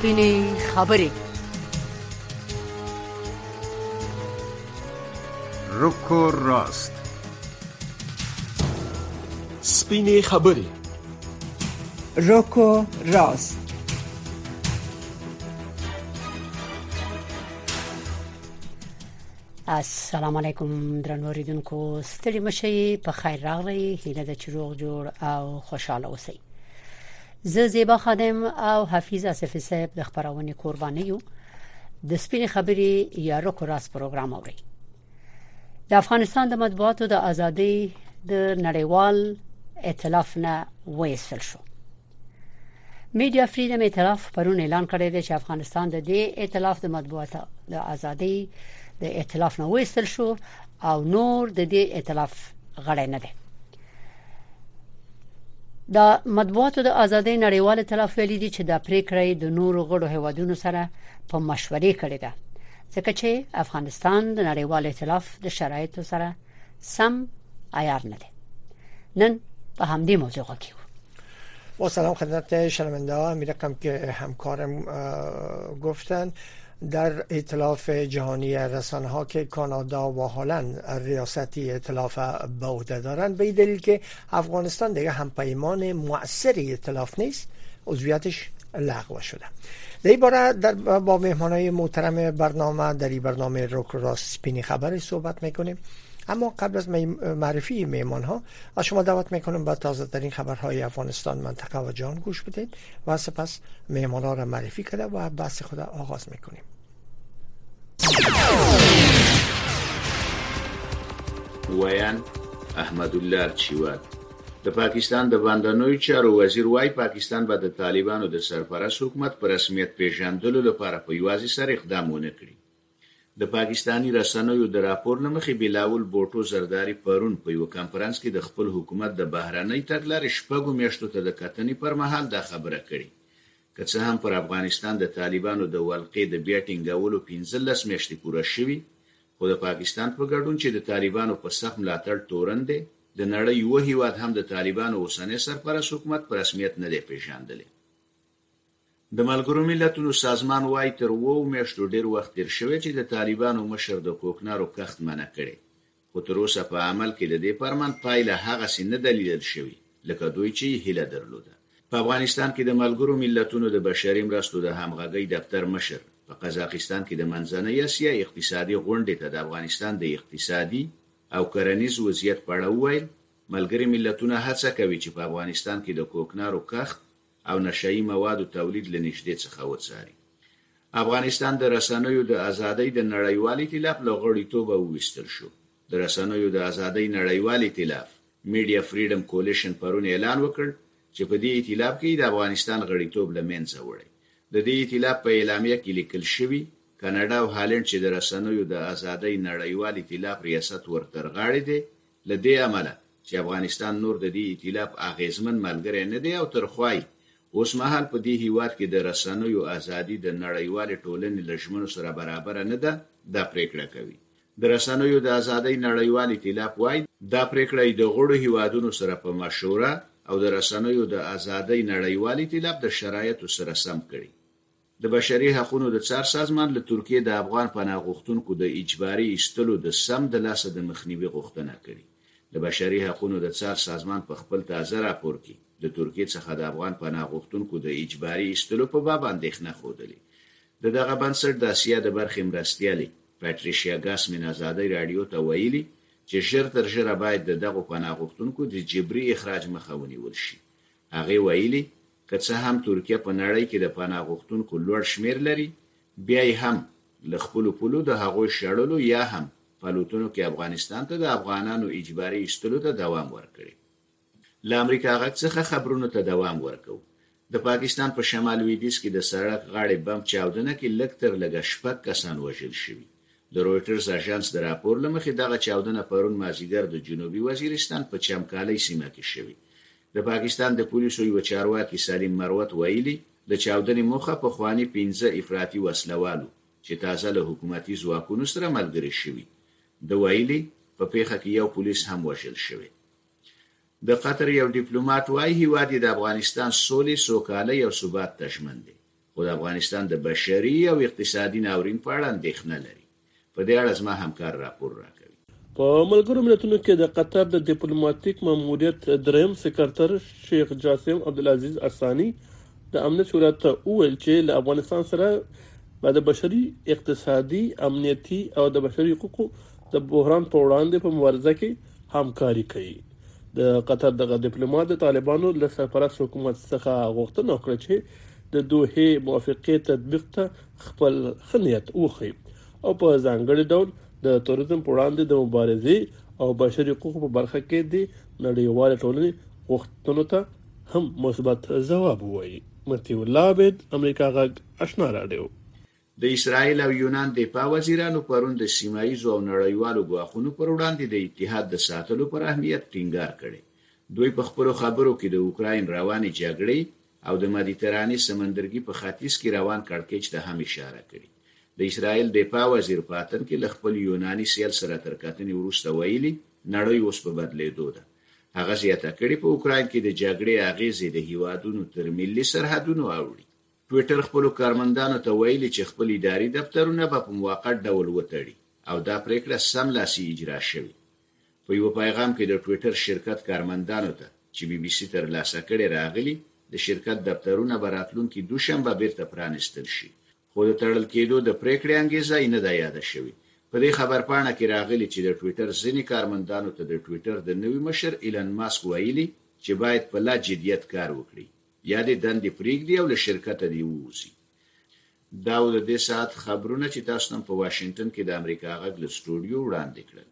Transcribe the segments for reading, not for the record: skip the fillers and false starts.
سپینې خبرې. رک و راست. سپینې خبرې. رک و راست. السلام علیکم درنو اوریدونکو، ستړي مشئ، په خیر راغلی. هیله ده چې روغ جوړ او خوشاله اوسئ. زه زیبا خادم او حفیظ اسفی صاحب د خبرونه قرباني یو. د سپینې خبرې یا رک و راست پروګرام اوري. د افغانستان د مطبوعاتو د ازادۍ د نړیوال ائتلاف نه وایسل شو. میډیا فریډم ائتلاف پرون اعلان کړی دی چې افغانستان د دې ائتلاف د مطبوعاتو د ازادۍ د ائتلاف نه وایسل شو او نور د دې ائتلاف غړی نه دی. د مطبوعاتو د ازادۍ نړیوال ائتلاف ویلي دی چې د پریکړې د نورو غړو هیوادونو سره په مشورې کړې ده، ځکه چې افغانستان د نړیوال ائتلاف د شرایطو سره سم عیار نه دی. نن په همدې موضوع کې با سلام خدمت شنونده ها. می‌دونم که همکارم گفتن در ائتلاف جهانی رسانه ها که کانادا و هلند ریاستی ائتلاف به عهده دارند، به این دلیل که افغانستان دیگه همپیمان مؤثر ائتلاف نیست، عضویتش لغو شده. در این باره با مهمانای محترم برنامه در این برنامه رک و راست سپینی خبر صحبت میکنیم. اما قبل از معرفی مهمان ها از شما دعوت میکنم به تازه ترین خبرهای افغانستان، منطقه و جهان گوش بدید و سپس مهمان ها را معرفی کرده و بحث خود آغاز میکنیم. ویان احمد الله چیواد د پاکستان د باندنوي چارو وزیر وای پاکستان به د طالبانو د سرپرست حکومت پر رسمیت پیژندلو لپاره په یوازې سر اقدام ونه کړي. د پاکستانی رسنیو د راپور لمخې بلاول بوټو زرداری پرون په یو کانفرنس کې د خپل حکومت د بهرنۍ تګلارې شپږو میاشتو ته د کتنې پر مهال دا خبره کړې. که څه هم پر افغانستان د طالبانو د ولقې د بیا ټینګولو 15 میاشتې پوره شوي، خو د پاکستان په ګډون چې د طالبانو په سخت ملاتړ تورن دی، د نړۍ یو هیواد هم د طالبانو اوسنی سرپرست حکومت په رسمیت نه دی پیژندلی. د ملګرو ملتونو سازمان وایي تر 2 میاشتو ډیر وخت تیر شوی چې د طالبانو مشر د کوکنارو کښت منع کړي، خو تر اوسه په عمل کې د دې فرمان پایله هغسې نه ده لیدل شوې لکه دوی چې هیله درلوده. په افغانستان کې د ملګرو ملتونو د بشري مرستو د همغږۍ دفتر مشر په قزاقستان کې د منځنۍ اسیا اقتصادي غونډې ته د افغانستان د اقتصادي او کرنیز وضعیت په اړه وویل ملګري ملتونه هڅه کوي چې په افغانستان کې د کوکنارو کښت او نشئی موادو تولید لنږدې څخه وڅاري. افغانستان د رسنیو د ازادۍ د نړیوال ائتلاف له غړیتوبه وویستل شو. د رسنیو د ازادۍ نړیوال ائتلاف میډیا فریډم کولیشن پرون اعلان وکړ چې په دې ائتلاف کې د افغانستان غړیتوب له منځه وړي. د دې ائتلاف په اعلامیه کې لیکل شوی کاناډا او هالند چې د رسنیو د ازادۍ نړیوال ائتلاف ریاست ورترغاړي دي، له دې عمله چې افغانستان نور د دې ائتلاف اغیزمن ملګری نه دی او ترخوای اوس مهال په دې هیواد کې د رسنیو ازادي د نړیوال ټولنې لژمنو سره برابر نه ده، دا پریکړه کوي. د رسنیو د ازادۍ نړیوال ائتلاف وایي دا پریکړه د غړو هیوادونو سره په مشوره او د رسنیو د ازادۍ نړیوال ائتلاف د شرایطو سره سم کړي. د بشري حقوقو د څار سازمان له ترکیه د افغان پناه غوښتونکو د اجباري ایستلو د سم د لاسه د مخنیوي غوښتنه کړې. د بشري حقوقو د څار سازمان په خپل تازه راپور کې د ترکیه څخه د افغان پناه غوښتونکو د اجباري ایستلو په باب اندېښنه ښودلې. دغه بنسټ د اسیا د برخې مرستیالې پټریشیا ګاسمن ازادۍ رادیو ته ویلي چې ژر تر ژره باید دغه پناه غوښتونکو د جبري اخراج مخه ونیول شي. هغه ویلي که څه هم ترکیه په نړۍ کې د پناه غوښتونکو لوړ شمیر لري، بیا هم له خپل پولو د هغوی شړلو یا هم پلوتونو کې افغانستان ته د افغانانو اجباري ایستلو ته دوام ورکړي. له امریکا غږ څخه خبرونو ته دوام ورکو. د پاکستان په شمال لویدیځ کې د سړک غاړې بم چاودنه کې لږ تر لږه 6 کسان وژل شوي. د رويټرز اژانس د راپور لمخې دغه چاودنه پرون مازیګر د جنوبي وزیرستان په چمکالي سیمه کې شوې. د پاکستان د پولیسو یو چارواکي سلیم مروت ویلي د چاودنې موخه په خواني 15 افراطي وسلوالو چې تازه له حکومتي ځواکونو سره ملګري شوي. د ویلي په پیښه کې یو پولیس هم وژل شوی. د قطر یو ډیپلوماټ وايي هیواد د افغانستان سولې، سوکالۍ او ثبات ته ژمن دی. خو د افغانستان د بشري او اقتصادي ناورین په اړه اندېښنه لري. په دې اړه زما همکار راپور راکوي. په ملګرو ملتونو کې د قطر د ډیپلوماټیک ماموریت دریم سکرټر شیخ جاسم عبدالعزیز ارسانی د امنیت شورا ته وویل چې له افغانستان سره د بشري اقتصادي امنیتي او د بشري حقوقو د بحران په وړاندې په مبارزه کې همکاري کوي. د قطر دغه ډیپلوماټ د طالبانو له سرپرست حکومت څخه غوښتنه وکړه چې د دوحې موافقې تطبیق ته خپل خنیت وښيي او په ځانګړي ډول د توریزم په وړاندې د مبارزې او بشري حقوقو په برخه کې د نړیوال ټولنې غوښتنو ته هم مثبت ځواب ووایي. متي الله عبد امریکا غږ آشنا رادیو. د اسرایل او یونان دفاع وزیرانو پرون د سیمایي او نړیوالو ګواښونو پر وړاندې د اتحاد د ساتلو پر اهمیت ټینګار کړي. دوی په خپل خبرو کې د اوکراین روانې جګړې او د مدیترانې سمندرګي په ختیځ کې روان کړکېچ ته هم اشاره کړې. د اسرایل دفاع وزیر پاتن کې ل خپل یوناني سیل سره تر کتنې وروسته ویلي نړۍ اوس په بدلیدو ده. هغه زیاته کړي په اوکراین کې د جګړې اغیزې د هیوادونو تر ملي سرحدونو اوړي. ټویټر خپل کارمندانو ته ویلي چې خپل اداري دفترونه په موقت ډول وتړي او دا پریکړه سملاسي اجرا شوه. په یو پیغام کې د ټویټر شرکت کارمندانو ته چې بي بي سي تر لاسه کړي راغلي د شرکت دفترونه براتلونکو دوشنبه بیرته پرانستل شي. خو د تړل کېدو د پریکړې انګیزه نه ده یاد شوې. په دې خبرپاڼه کې راغلي چې د ټویټر ځینې کارمندانو ته د ټویټر د نوي مشر ایلن ماسک ویلي چې باید په لا جديت کار وکړي یا د دندې پریږدي او له شرکته دی ووځي. دا د دې ساعت خبرونه چې تاسو نن په واشنگټن کې د امریکا غږ له سټوډیو وړاندې کړل.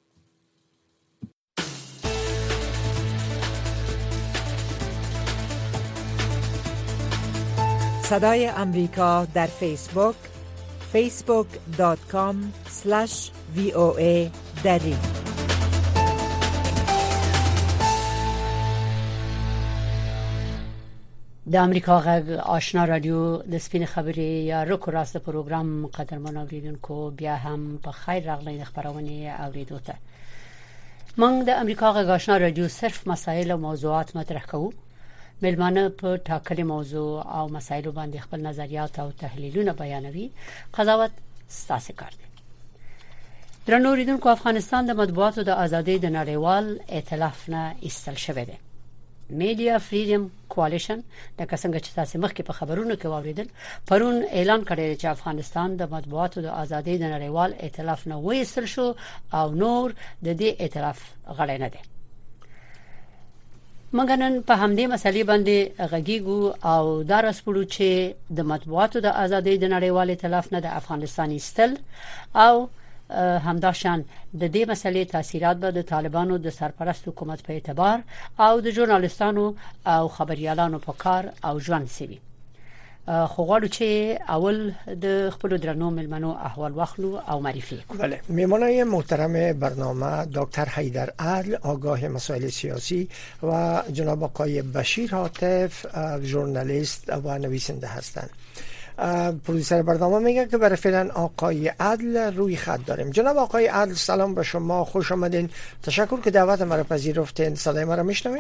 صدای امریکا در فیسبوک facebook.com/VOA دری. د امریکا غږ آشنا رادیو د سپین خبرې یا رکو راست پروګرام قدرمن اوریدونکو بیا هم په خیر راغلی د خبرونه اوریدو ته. موږ د امریکا غږ آشنا رادیو صرف مسائل او موضوعات مطرح کوو. ملمانه په ټاکلي موضوع او مسایلو باندې خپل نظریات او تحلیلونه بیانوي. قضاوت ستاسو کار دی. درنو اوریدونکو، افغانستان د مطبوعاتو د ازادۍ د نړیوال ائتلاف نه ایستل شوی دی. میډیا فریډم کوالېشن د څنګه چې تاسو مخکې په خبرونو کې واوریدل پرون اعلان کړی چې افغانستان د مطبوعاتو د ازادۍ د نړیوال ائتلاف نه وایستل شو او نور د دې ائتلاف غړی نه دی. مګنن په همدې مسلې باندې غږیږو او دا رسپړو چې د مطبوعاتو د ازادۍ د نړیوال ائتلاف نه د افغانستان ایستل او همداشان د دې مسلې تاثیرات به د طالبانو د سرپرست حکومت په اعتبار او د ژورنالیستانو او خبريالانو په کار او ژوند سوي. خو غواړو چې اول د خپل درنو ملمنو احوال واخلو او معرفي کنیم. بله، میمانای محترم برنامه دکتر حیدر عدل آگاه مسائل سیاسی و جناب آقای بشیر عاطف ژورنالیست و نویسنده هستند. پرودوسر برنامه میگه که برای فعلا آقای عدل روی خط داریم. جناب آقای عدل سلام به شما، خوش آمدین. تشکر که دعوت ما را پذیرفتین. صدای ما را میشنوین؟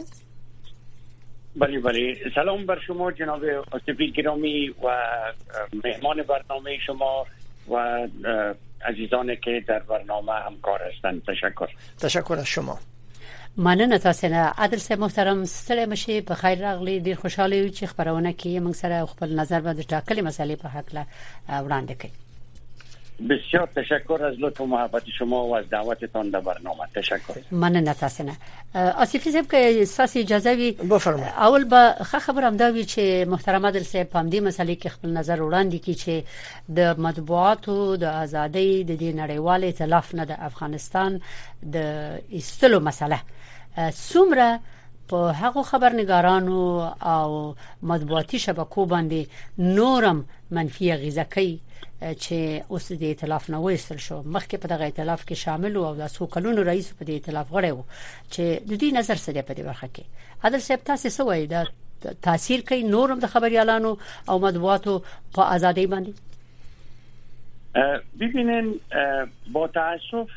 بله سلام بر شما جناب آصفی گرامی و مهمان برنامه شما و عزیزانی که در برنامه همکار هستند. تشکر از شما. مننه تاسو نه. عادل صاحب محترم، ستړي مشي په خیر راغلي. ډیر خوشاله یو چې خبرونه کې موږ سره خپل نظر به د ټاکلي مسلې په حق له وړاندې کړئ. بسیار تشکر از لطف و محبت شما و از دعوتتان در برنامه. تشکر. مننه تاسو نه. آصفی صاحب که ساس اجازه وي بفرمایئ. اول به خبرم دا وی چې محترم عادل صاحب په دې مسلې کې خپل نظر وړاندې کړي چې د مطبوعاتو د ازادۍ د نړیوال ائتلاف نه د افغانستان د ایستلو مسله څومره په هغه خبرنګارانو او مطبوعاتي شبکو باندې نورم منفي غیزه کوي چې اوس د ائتلاف نه وایستل شو. مخکې په دغه ائتلاف کې شامل او د سوکلونو رئیس په دې ائتلاف غړی وو چې د دې نظر سره په دې برخه کې عادل صاحب تاسو څه وایي دا تاثیر کوي نورم د خبريالانو او مطبوعاتو په ازادۍ باندې؟ ببینن با تاسف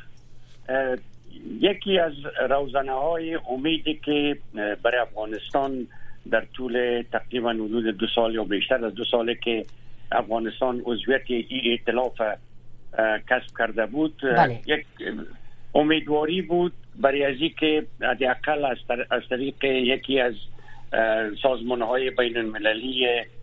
یکی از روزنه‌های امیدی که برای افغانستان در طول تقریبا حدود 2 سال یا بیشتر از 2 ساله که افغانستان عضویت این ائتلاف کسب کرده بود یک امیدواری بود برای ازی که حداقل از طریق یکی از سازمان‌های بین المللی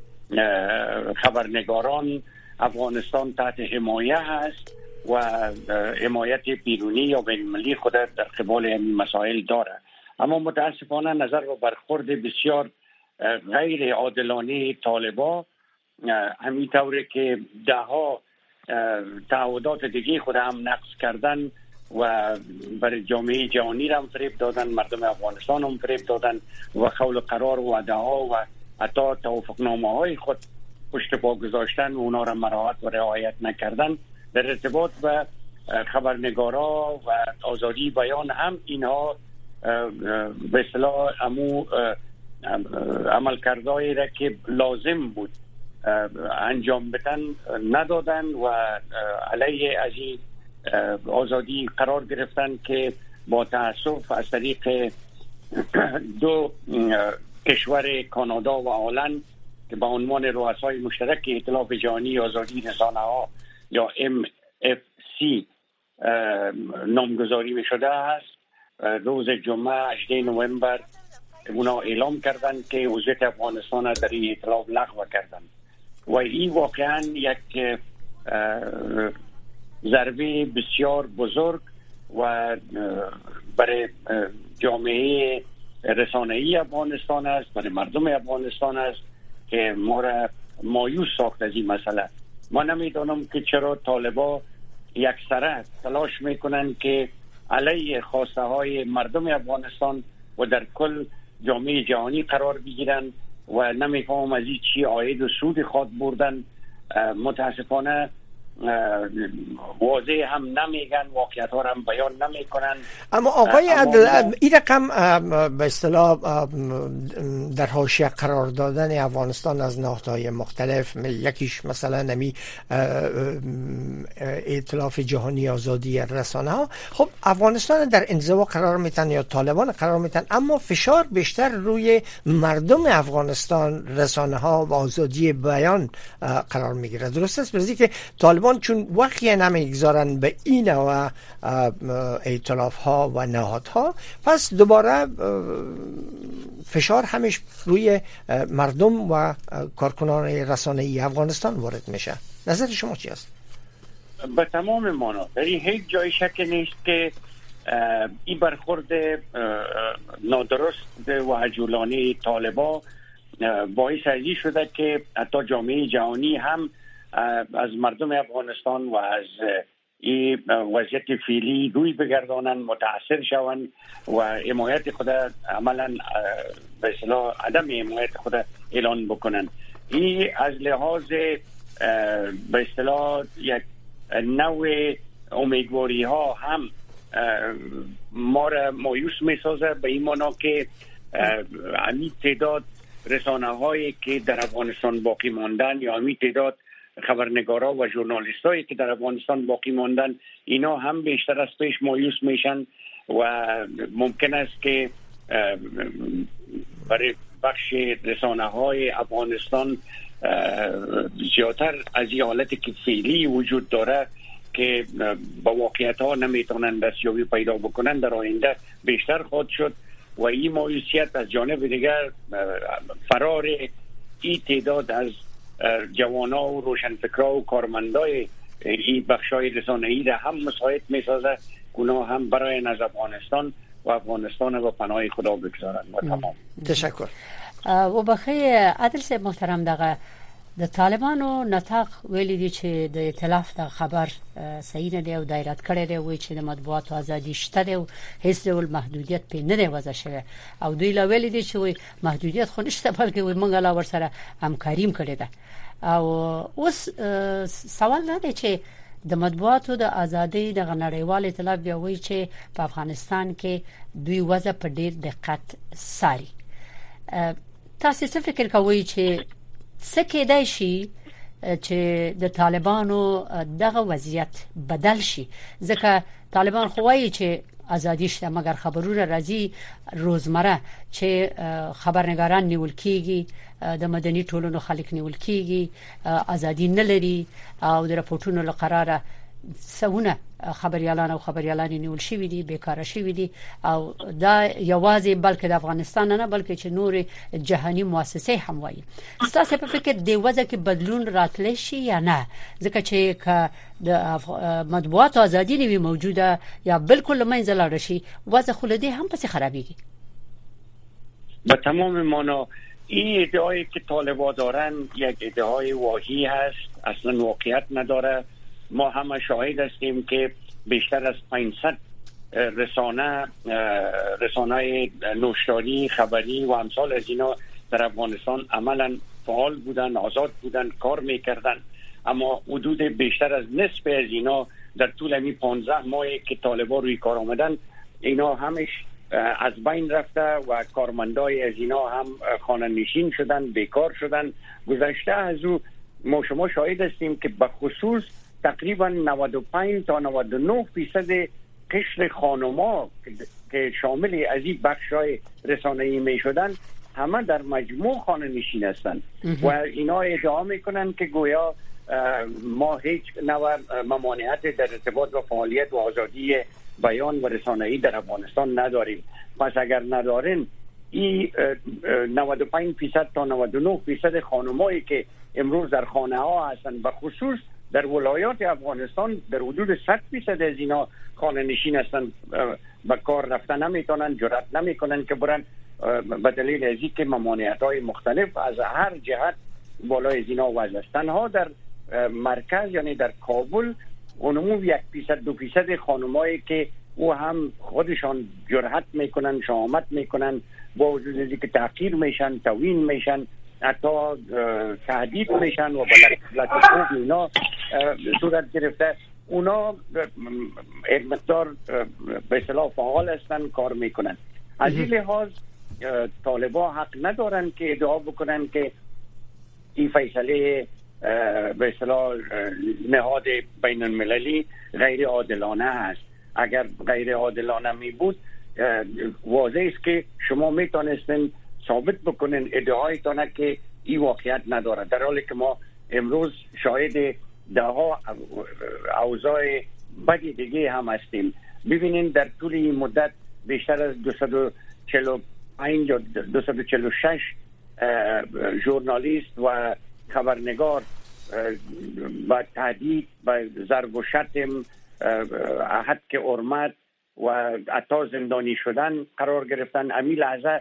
خبرنگاران افغانستان تحت حمایه هست و حمایت بیرونی یا بین المللی خود در قبال این مسائل داره. اما متاسفانه نظر به برخورد بسیار غیر عادلانه طالبان همین طوره که دهها تعهدات دیگه خود هم نقض کردن و برای جامعه جهانی هم فریب دادن، مردم افغانستان هم فریب دادن و قول قرار و وعده‌ها و حتی توافقنامه‌های خود پشت پا گذاشتن و اونا را مراعات و رعایت نکردن. در ارتباط به خبرنگارا و آزادی بیان هم اینها به اصطلاح عملکردهایی را که لازم بود انجام بدن ندادن و علیه از این آزادی قرار گرفتن که با تأسف از طریق 2 کشور کانادا و هلند که با عنوان رؤسای مشترک ائتلاف جهانی آزادی رسانه‌ها یا MFC نامگذاری می شده است، روز جمعه 18 نوامبر اونا اعلام کردند که عضویت افغانستان در این ائتلاف لغو کردند و این واقعا یک ضربه بسیار بزرگ و برای جامعه رسانه‌ای افغانستان است، برای مردم افغانستان است که ما را مایوس ساخت از این مسئله. ما نمیدونم که چرا طالبان یکسره تلاش میکنن که علیه خواسته های مردم افغانستان و در کل جامعه جهانی قرار بگیرن و نمیفهم از این چی عاید و سود خواد بردن. متاسفانه واضح هم نمیگن، واقعیت ها هم بیان نمیکنن. اما آقای عدل این رقم به اصطلاح در حاشیه قرار دادن افغانستان از نهادهای مختلف، یکیش مثلا نمی ائتلاف جهانی آزادی رسانه ها، خب افغانستان در انزوا قرار میتن یا طالبان قرار میتن، اما فشار بیشتر روی مردم افغانستان، رسانه ها و آزادی بیان قرار میگیره. درست است؟ برای که طالبان چون وقتی نمیگذارن به این و ائتلاف ها و نهادها، پس دوباره فشار همش روی مردم و کارکنان رسانه‌ای افغانستان وارد میشه. نظر شما چی است؟ به تمام معنا در هیچ جای شک نیست که این برخورد نادرست و عجولانه طالبان باعث ازی شده که حتی جامعه جهانی هم از مردم افغانستان و از این وضعیت فعلی روی بگردانن، متاثر شوند و حمایت خود عملا به اصطلاح عدم حمایت خود اعلان بکنن. این از لحاظ به اصطلاح یک نوع امیدواری ها هم ما را مایوس می سازه، به این معنا که همین تعداد رسانه هایی که در افغانستان باقی ماندن یا همین تعداد خبرنگارا و ژورنالیست هایی که در افغانستان باقی ماندن، اینا هم بیشتر از پیش مایوس میشن و ممکن است که برای بخش رسانه های افغانستان زیادتر از این حالتی که فعلی وجود داره که با واقعیت ها نمیتونن دستیابی پیدا بکنن در آینده بیشتر خواهد شد و این مایوسیت از جانب دیگر فرار این تعداد از جوانا و روشنفکرا و کارمندای این بخشای رسانه‌ای را هم مساعد می‌سازه که اونا هم برای از افغانستان و افغانستان و پناه خدا بگذارن. و تمام. تشکر. و بخیر عادل صاحب محترم، دغه د طالبانو نطاق ویلي دي چې د ائتلاف د خبر صحیح نه دی او دایرت کړی دی، وایي چې د مطبوعاتو ازادي شته دی او هیڅ ډول محدودیت پې نه دی وضع شوی، او دوی لا ویلي دي چې وایي محدودیت خو نشته بلکې وایي موږ لا ورسره همکاري کړې ده. او اوس سوال نه دی چې د مطبوعاتو د ازادي د نړیوال ائتلاف بیا وایي چې په افغانستان کې دوی وضع په ډیر دقت ساري. تاسو څه فکر کوئ چې څه کېدای شي چې د طالبانو دغه وضعیت بدل شي؟ ځکه طالبان خو وایي چې ازادیش ده، مگر خبرونه راځي روزمره چې خبرنګاران نیول کیږي، د مدني ټولنو خلک نیول کیږي، ازادي نه لري او د راپورټونو لقراره سونه خبريالان او خبريالان نیول شوی دي، بیکاره شوی دي او دا یوازې بلکې د افغانستان نه بلکې چې نور جهاني مؤسسې هم وایي. تاسو په فکر دی وځه کې بدلون راتلی شي یا نه؟ ځکه چې د مطبوعات ازادي نیوي موجوده یا بالکل منځ لاړ شي وضع خلدی هم پس خرابېږي. به تمام معنا این ادعایی که طالبان دارن یک ادعای واهی هست، اصلا واقعیت نداره. ما همه شاهد هستیم که بیشتر از 500 رسانه نوشتاری خبری و امثال از اینا در افغانستان عملا فعال بودن، آزاد بودن، کار میکردن، اما حدود بیشتر از نصف از اینا در طول این 15 ماهی که طالبان روی کار آمدن اینا همش از بین رفته و کارمندای از اینا هم خانه نشین شدن، بیکار شدن. گذشته از او ما شما شاهد هستیم که به خصوص تقریبا 95 تا 99% قشر خانما که شامل از این بخشای رسانه‌ای می شدن همه در مجموع خانه نشین هستند و اینا ادعا میکنن که گویا ما هیچ نوع ممانعت در ارتباط با فعالیت و آزادی بیان و رسانه‌ای در افغانستان نداریم. پس اگر ندارین این 95% تا 99% خانمایی که امروز در خانه ها هستند به خصوص در ولایات افغانستان در حدود 100% از اینا خانه نشین هستند، به کار رفتن نمیتونن، جرأت نمیکنن که برن به دلیل از اینکه ممانعت‌های مختلف از هر جهت بالای از اینا وضع است. تنها در مرکز یعنی در کابل عموم 1%-2% خانمایی که او هم خودشان جرأت میکنن، شهامت میکنن، با وجود از اینکه تحقیر میشن، توهین میشن، حتی تهدید میشن و بلکه اینا صورت گرفته، اونا یک مقدار به اصطلاح فعال هستن، کار میکنن. از این لحاظ طالبان حق ندارن که ادعا بکنن که این فیصله به اصطلاح نهاد بین المللی غیر عادلانه است. اگر غیر عادلانه می بود واضح است که شما میتونستین ثابت بکنین ادعایتان که این واقعیت نداره، در حالی که ما امروز شاهد دهها اوضاع بدی دیگه هم هستیم. ببینین در طول این مدت بیشتر از 245 یا 246 ژورنالیست و خبرنگار با تهدید، با ضرب و شتم، حد حرمت و حتی زندانی شدن قرار گرفتن. امی لحظه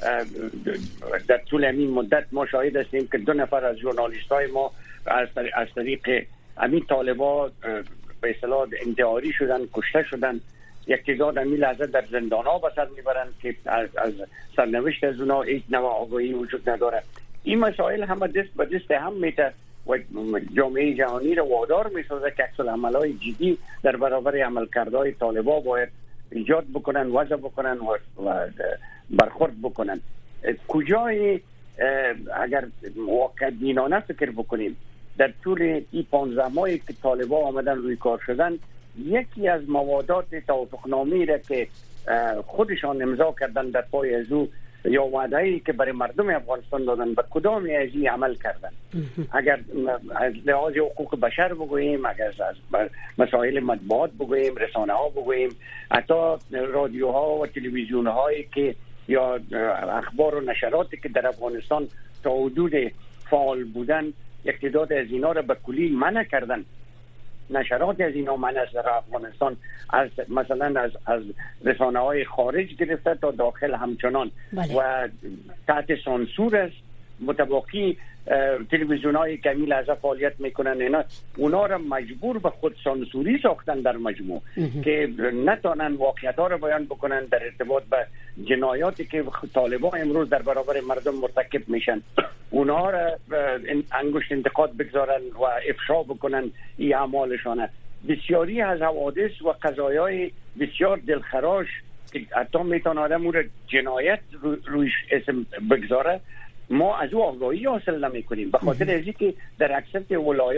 در طول این مدت ما شاهد هستیم که 2 نفر از ژورنالیست های ما از طریق امی طالبان به اصطلاح انتحاری شدن، کشته شدن. یک تعداد امی لحظه در زندان ها به سر میبرن که از سرنوشت از اونا هیچ نوع آگاهی وجود نداره. این مسائل همه دست به دست هم میته و جامعه جهانی رو وادار میسازه که عکس العمل‌های جدی در برابر عملکردهای طالبان باید ایجاد بکنن، وضع بکنن و برخورد بکنن. کجای اگر واقع دینانه فکر بکنیم در طول این 15 ماهی که طالبان آمدن روی کار شدن، یکی از موادات توافقنامه‌ای را که خودشان امضا کردن در پای از او یا وعده‌ای که برای مردم افغانستان دادن به کدام از این عمل کردن؟ اگر از لحاظ حقوق بشر بگوییم، اگر از مسائل مطبوعات بگوییم، رسانه ها بگوییم، حتی رادیوها و تلویزیون هایی که یا اخبار و نشراتی که در افغانستان تا حدود فعال بودن، یک تعداد از اینا را به کلی منع کردن. نشرات از اینا منع است در افغانستان، از مثلا از رسانه های خارج گرفته تا داخل همچنان و تحت سانسور است. متباقی تلویزیون هایی که این لحظه فعالیت میکنن اونا را مجبور به خود سانسوری ساختن در مجموع که نتونن واقعیت ها را بیان بکنن در ارتباط به جنایاتی که طالبان امروز در برابر مردم مرتکب میشن. اونا را انگشت انتقاد بگذارن و افشا بکنن این اعمالشانه. بسیاری از حوادث و قضایای بسیار دلخراش که حتی میتونه آدم او را جنایت رویش اسم بگذاره، ما از او آگاهی حاصل نمی کنیم، به خاطر از اینکه در اکثر ولایات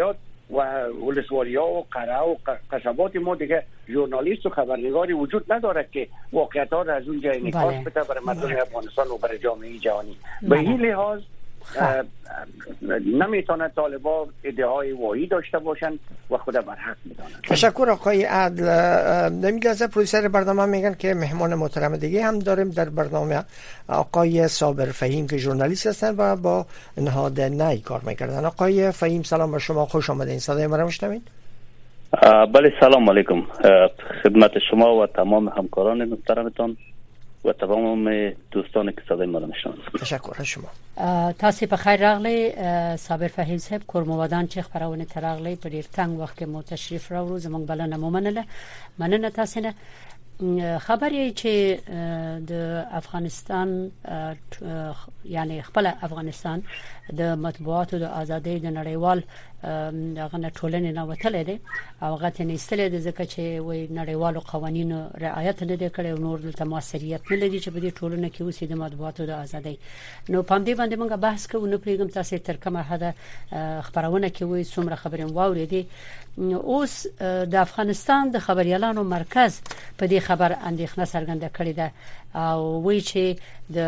و ولسوالی‌ها و قره‌ها و قصبات ما دیگه ژورنالیست و خبرنگاری وجود نداره که واقعیت‌ها را از اونجا انعکاس بده برای مردم افغانستان و برای جامعه جهانی. به این لحاظ نمیتونه طالبان ادعای واهی داشته باشن و خود بر حق میدانن. تشکر آقای عدل. نمی‌دونم پروڈوسر برنامه میگن که مهمان محترم دیگه هم داریم در برنامه، آقای صابر فهیم که ژورنالیست هستن و با نهاد نی کار میکردن. آقای فهیم سلام بر شما، خوش آمدین. صدای ما رو میشنوید؟ بله سلام علیکم خدمت شما و تمام همکاران محترمتان و تمام دوستان که صدای ما رو میشنوند. تشکر از شما. تاسو په خیر راغلی صابر فهیم صاحب کورمودان چې خبرونه تراغلی په ډیر تنگ وخت کې مو تشریف راوړو زمونږ بلنه مومنله مننه تاسو نه خبرې چې د افغانستان یعنی خپل افغانستان د مطبوعاتو د ازادۍ د نړیوال دغه ټولنې نه وتلې دي او هغه ته نستلې د ځکه چې وي نړیوالو قوانینو رعایت نه دي کړې او نور د موثریت نه لري چې په دې ټولنه کې اوسې د مطبوعاتو د ازادۍ. نو په دې باندې موږ بحث کوو. نو پرېږم تاسو تر کومه حد خبرونه کې وي څومره خبرې واورېدې. اوس د افغانستان د خبريالانو مرکز په دې خبر اندېښنه څرګنده کړې ده او وایي چې د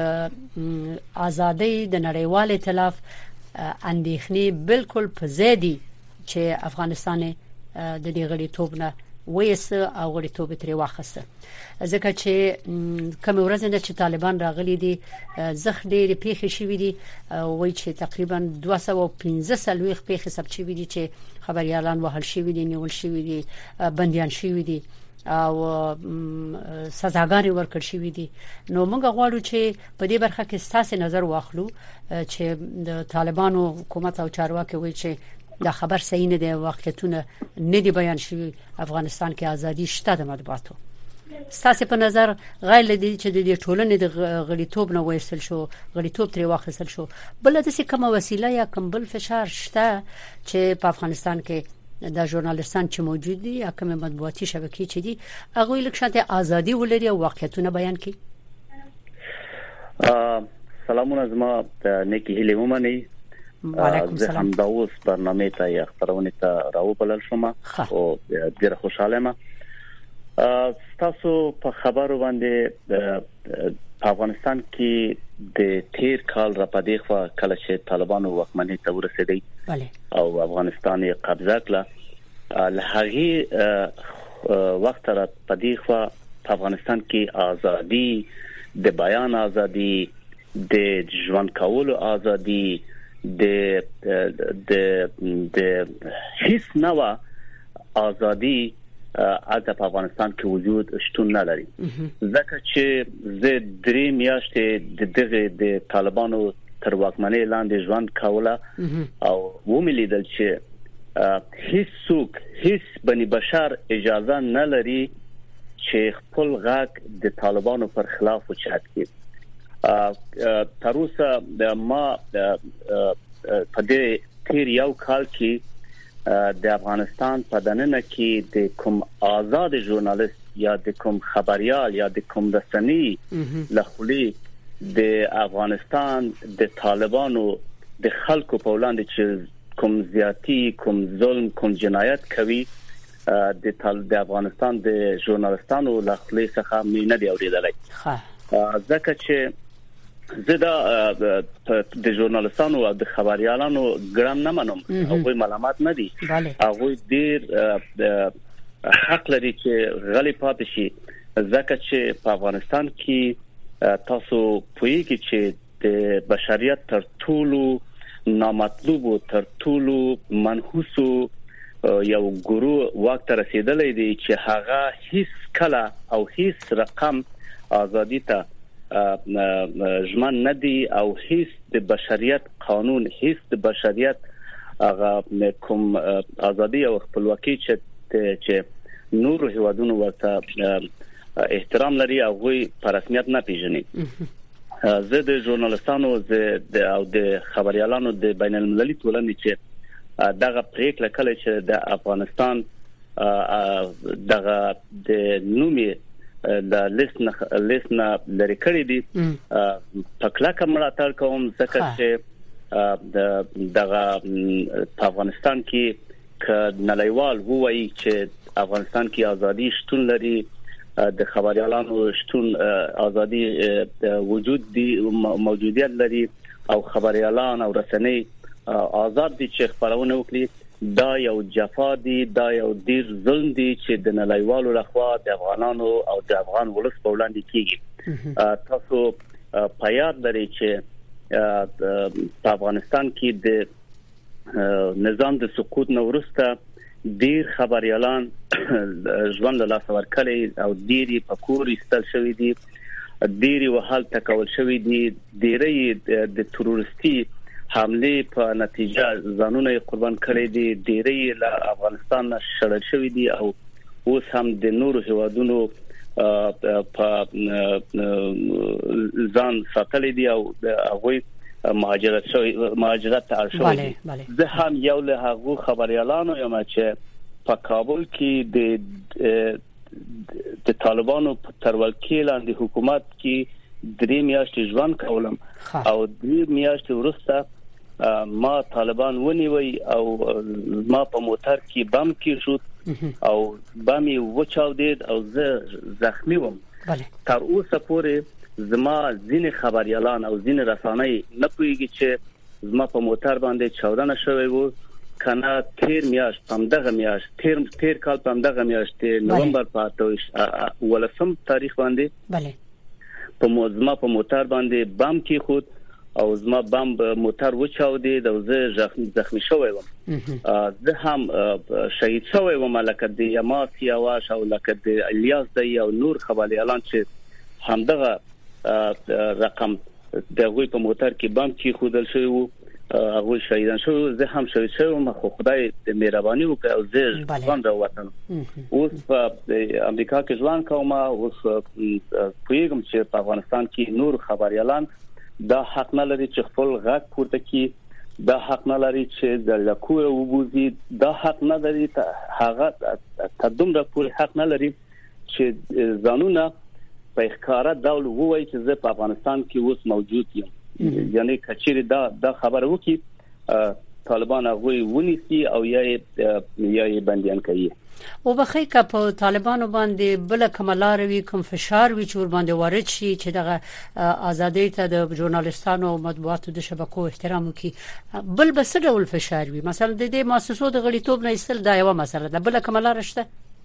ازادۍ د نړیوال ائتلاف اندېښنې بالکل په زیدي چې افغانستان د دې غړیتوب نه وېسه او غړیتوب ترې واخیسته ځکه چې کوم ورځ نه چې طالبان راغلي دي زخ ډېر پیښې شوې دي وایي چې تقریبا 215 پیښې ثبت شوې دي چې خبريالان وهل شوي دي، نیول شوي دي، بنديان شوي دي او سزاګانې ورکړل شوې دي. نو موږ غواړو چې په دې برخه کې ستاسو نظر واخلو چې د طالبانو حکومت او چارواکي وایي چې دا خبر صحیح نه دی، واقعیتونه نه دي بیان شوي، افغانستان کې ازادي شته د مطبوعاتو. ستاسو په نظر غیر لدی چې د ټولنې د غړیتوب نه وېستل شو، غړیتوب ترې واخیستل شو، بل د څه کومه وسیله یا کوم بل فشار شته چې په افغانستان کې د ژورنالیستان چې موجود دي یا کوم مطبوعاتي شبکې چې دي هغه لکشته ازادي ولري او واقعیتونه بیان کړي؟ سلامونه زما نیکی هیله ومني. وعلیکم السلام. هم دا اوس برنامه ته یا خبرونه ته راوبلل شوم او ډیره خوشاله ما. تاسو په خبرو باندې افغانستان کې د تیر کال را پدې خو کله چې طالبانو واکمنۍ ته ورسېدي او افغانستان یې قبضه کړه له هغه وخت را پدې خو په افغانستان کې ازادي د بیان ازادي د ژوند کولو ازادي د هیڅ نوع ازادي از په افغانستان کې وجود شتون نه لري. ځکه چې زه درې میاشتې د طالبانو تر واکمنۍ لاندې ژوند کوله او وملیدل چې هیڅ بني بشر اجازه نه لري چې خپل غږ د طالبانو پر خلاف اوچت کړي. تر اوسه ما په دې تیر یو کال کې د افغانستان په دننه کې د کوم آزاد ژورنالیست یا د کوم خبريال یا د کوم رسنۍ لخوا د افغانستان د طالبانو د خلکو په وړاندې چې کوم زیاتی، کوم ظلم، کوم جنایت کوي د افغانستان د ژورنالیستانو لخوا څخه نه دی اوریدلای. ځکه چې زدا د ژورنالیستانو او د خبريالانو ګرام نه منم او کوئی ملامت نه دي. هغه ډیر حق لري چې غلي پاتې شي ځکه چې په افغانستان کې تاسو پوهیږئ چې د بشریت تر ټولو نامطلوب او تر ټولو منحوس یو ګروه وخت رسیدلې دي چې هغه هیڅ کله او هیڅ رقم ازادي ته ژمن ندي او هیڅ د بشریت قانون، هیڅ د بشریت هغه کوم ازادي او خپلواکي چې نور هیوادونو ورته احترام لري او غوي په رسمیت نه پیژني. زه د ژورنالیستانو او د خبريالانو د بین المللي ټولنې چې دغه پریکړه کله چې د افغانستان دغه د نومي د لیسنا لري کړی دي په کلاکه ملاتړ کوم ځکه چې دغه په افغانستان کې ک نړیوال وایي چې افغانستان کې ازادي شتون لري د خبريالانو شتون ازادي وجود دي موجودیت لري او خبريالان او رسنۍ آزاد دي چې خبرونه وکړي دا یو جفا دي دا یو ډیر ظلم دي چې د نړیوالو لخوا د افغانانو او د افغان ولس په وړاندې کیږي تاسو پیاد لري چې په افغانستان کې د نظام د سقوط نو وروسته ډیر خبريالان ژوند له لاسه ورکړي او ډيري په کور ایستل شوی دي ډيري وحال تکول شوی دي ډيري د تروریستي حمله په نتیجه ځانونه قربان کړي دي ډيري له افغانستان شړل شوی دي او اوس هم د نورو هیوادونو په ځان ساتلي دي او هغه مهاجرت ته شوی زه هم یو له هغه خبريالانو یم چې په کابل کې د طالبانو تر ولکې لاندې حکومت کې 3 میاشتې ژوند کولم او 3 میاشتې وروسته ما طالبان ونیوي او ما په موټر کې بم کې شو او بم وچاودید او زه زخمی وم تر اوسه پورې زما ځینې خبريالان او ځینې رسنۍ نه پوهیږي چې زما په موټر باندې چاودنه شوې وو کنه تیر میاشت پمدغه میاشت تیر کال پمدغه میاشت نومبر په ولسم تاریخ باندې په موزما په موټر باندې بم کې خود او زما بم موټر وچاودید او زه زخمی شوی وم زه هم شهید شوی وم لکه د یماس یواش او لکه د الیاس دی او نور خبريالان چې همدغه رقم دغه په موټر کې بم کې خودل شوی وو هغه شهیدان شو زه هم شهید شوم خو خدای د مهرباني وکړ او زه ځان راووتم اوس په امریکا کې ځوان کوم اوس پیغام چې په افغانستان کې نور خبريالان دا حق نه لري چې خپل غږ پورته کړي دا حق نه لري چې د لکوره وبوزي دا حق نه لري هغه تقدم را پورې حق نه لري چې ځانونه په ښکارا ډول وایي چې زه په افغانستان کې اوس موجود یم یعنی کچېری دا خبره وکي طالبان هغه ونیسي او یا بنديان کوي او بخی که په طالبانو باندې بل کملاروي کوم فشار وی چور باندې وارد شي چې دغه ازادي ته د ژورنالستانو او مطبوعاتو د شبکو احترام وکي بل بس ډول فشار وی مثلا د دې مؤسسو د غړیتوب نه ایستل دا یو مسله ده بل کملارشته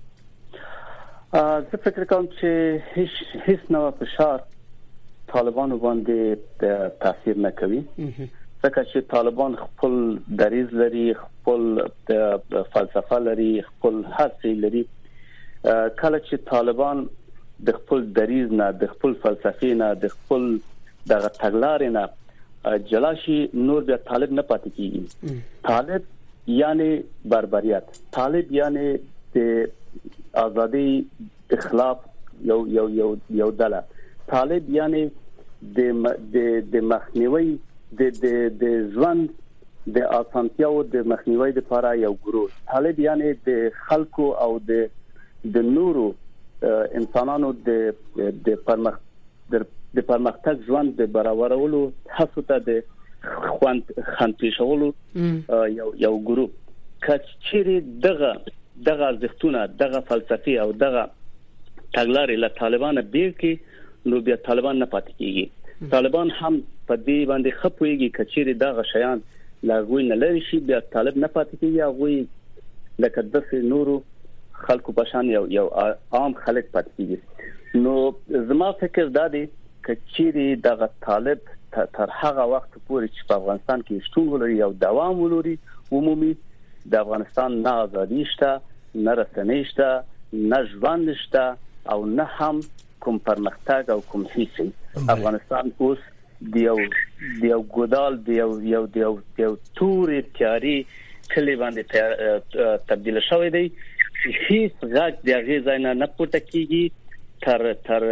زه فکر کوم چې هیڅ نوع فشار طالبانو باندې تاثیر نه کوي ځکه چې طالبان خپل دریځ لري خپل فلسفه لري خپل هڅې لري کله چې طالبان د خپل دریځ نه د خپل فلسفې نه د خپل دغه تګلارې نه جلاشي نور بیا طالب نه پاتې کیږي طالب یعنی بربریت طالب یعنی د ازادي د خلاف یو ډله طالب یعنی د مخنیوي د ژوند د اسانتیاو د مخنیوي لپاره یو ګروه طالب یعنی د خلکو او د نورو انسانانو د پرمختګ ژوند د برابرولو هڅو ته د خنتیشولو یو ګروه کچېری دغه ارزښتونه دغه فلسفي او دغه تګلارې له طالبانو بیل کې نو بیا طالبان نه پاتې کیږي طالبان هم په دې باندې خپويږي کچېری دا غشيان لاغوي نه لري شي بیا طالب نه پاتې کیږي هغه لکه د نورو خلکو په شان یو عام خلک پاتې کیږي نو زما فکر دا دی کچېری دا طالب تر هغه وخت پورې چې په افغانستان کې شتون ولري او دوام ولري عمومي د افغانستان نه ازادي شته نه رسنۍ شته نه ژوند شته او نه هم کوم پرمختګ او کوم هیڅ افغانستان اوس دیو ګودال دیو تورې تیاری کلی باندې تبدیل شوی دی هیڅ غږ د هغه ځای نه پورته کیږي تر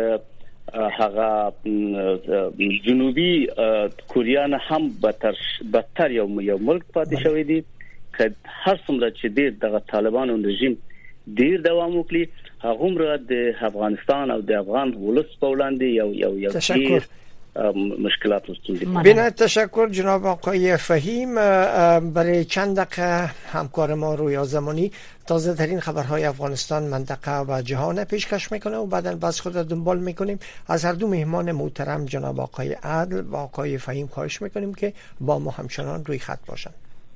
هغه جنوبي کوریا نه هم بدتر یو ملک پاتې شوی دی که هر څومره چې دغه طالبانو رژیم ډیر دوام وکړي هغه د افغانستان او د افغان ولس په وړاندې یو مشکلات و ستونزی. بنا تشکر جناب آقای فهیم. برای چند دقیقه همکار ما رویا زمانی تازه ترین خبرهای افغانستان، منطقه و جهان پیشکش میکنه و بعداً باز خود را دنبال میکنیم. از هر دو مهمان محترم جناب آقای عدل و آقای فهیم خواهش میکنیم که با ما همچنان روی خط باشند.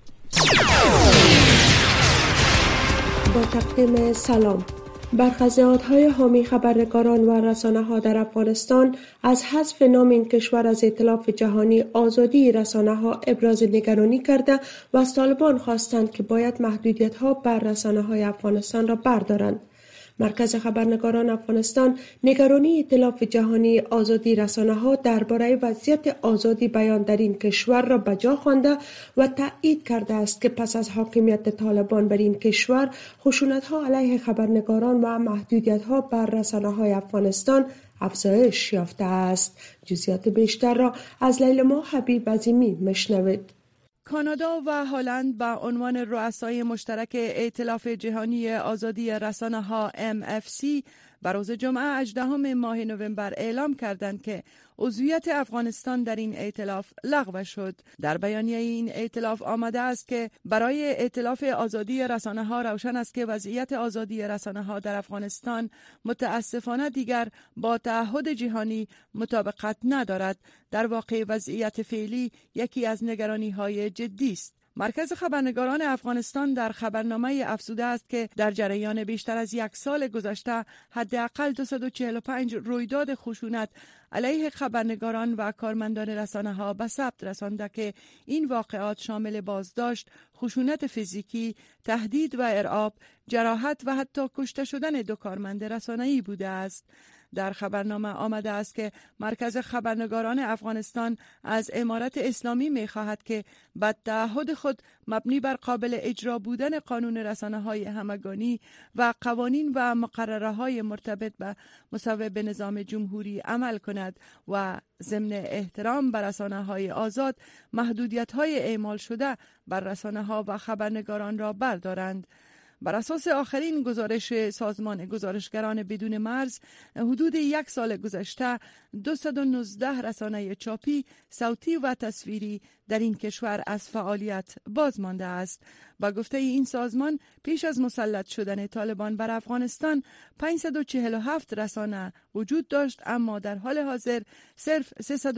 با تقدیم سلام. برخزیات‌های حامی خبرنگاران و رسانه‌ها در افغانستان از حذف نام این کشور از ائتلاف جهانی آزادی رسانه‌ها ابراز نگرانی کرده و از طالبان خواستند که باید محدودیت‌ها بر رسانه‌های افغانستان را بردارند. مرکز خبرنگاران افغانستان نگرانی ائتلاف جهانی آزادی رسانه‌ها درباره وضعیت آزادی بیان در این کشور را به جا خوانده و تأیید کرده است که پس از حاکمیت طالبان بر این کشور، خشونت‌ها علیه خبرنگاران و محدودیت‌ها بر رسانه‌های افغانستان افزایش یافته است. جزئیات بیشتر را از لیلما حبیب عظیمی میشنوید. کانادا و هلند به عنوان رؤسای مشترک ائتلاف جهانی آزادی رسانه‌ها MFC بر روز جمعه 18 ماه نوامبر اعلام کردند که عضویت افغانستان در این ائتلاف لغو شد. در بیانیه این ائتلاف آمده است که برای ائتلاف آزادی رسانه‌ها روشن است که وضعیت آزادی رسانه‌ها در افغانستان متاسفانه دیگر با تعهد جهانی مطابقت ندارد. در واقع وضعیت فعلی یکی از نگرانی‌های جدی است. مرکز خبرنگاران افغانستان در خبرنامه افزوده است که در جریان بیشتر از یک سال گذشته حداقل 245 رویداد خشونت علیه خبرنگاران و کارمندان رسانه‌ها به ثبت رسانده که این واقعات شامل بازداشت، خشونت فیزیکی، تهدید و ارعاب، جراحت و حتی کشته شدن 2 کارمند رسانه‌ای بوده است. در خبرنامه آمده است که مرکز خبرنگاران افغانستان از امارت اسلامی می‌خواهد که به تعهد خود مبنی بر قابل اجرا بودن قانون رسانه‌های همگانی و قوانین و مقرره‌های مرتبط به مصوب نظام جمهوری عمل کند و ضمن احترام بر رسانه‌های آزاد محدودیت‌های اعمال شده بر رسانه‌ها و خبرنگاران را بردارند. بر اساس آخرین گزارش سازمان گزارشگران بدون مرز، حدود 1 سال گذشته 219 رسانه چاپی، صوتی و تصویری در این کشور از فعالیت باز مانده است. با گفته این سازمان، پیش از مسلط شدن طالبان بر افغانستان 547 رسانه وجود داشت، اما در حال حاضر صرف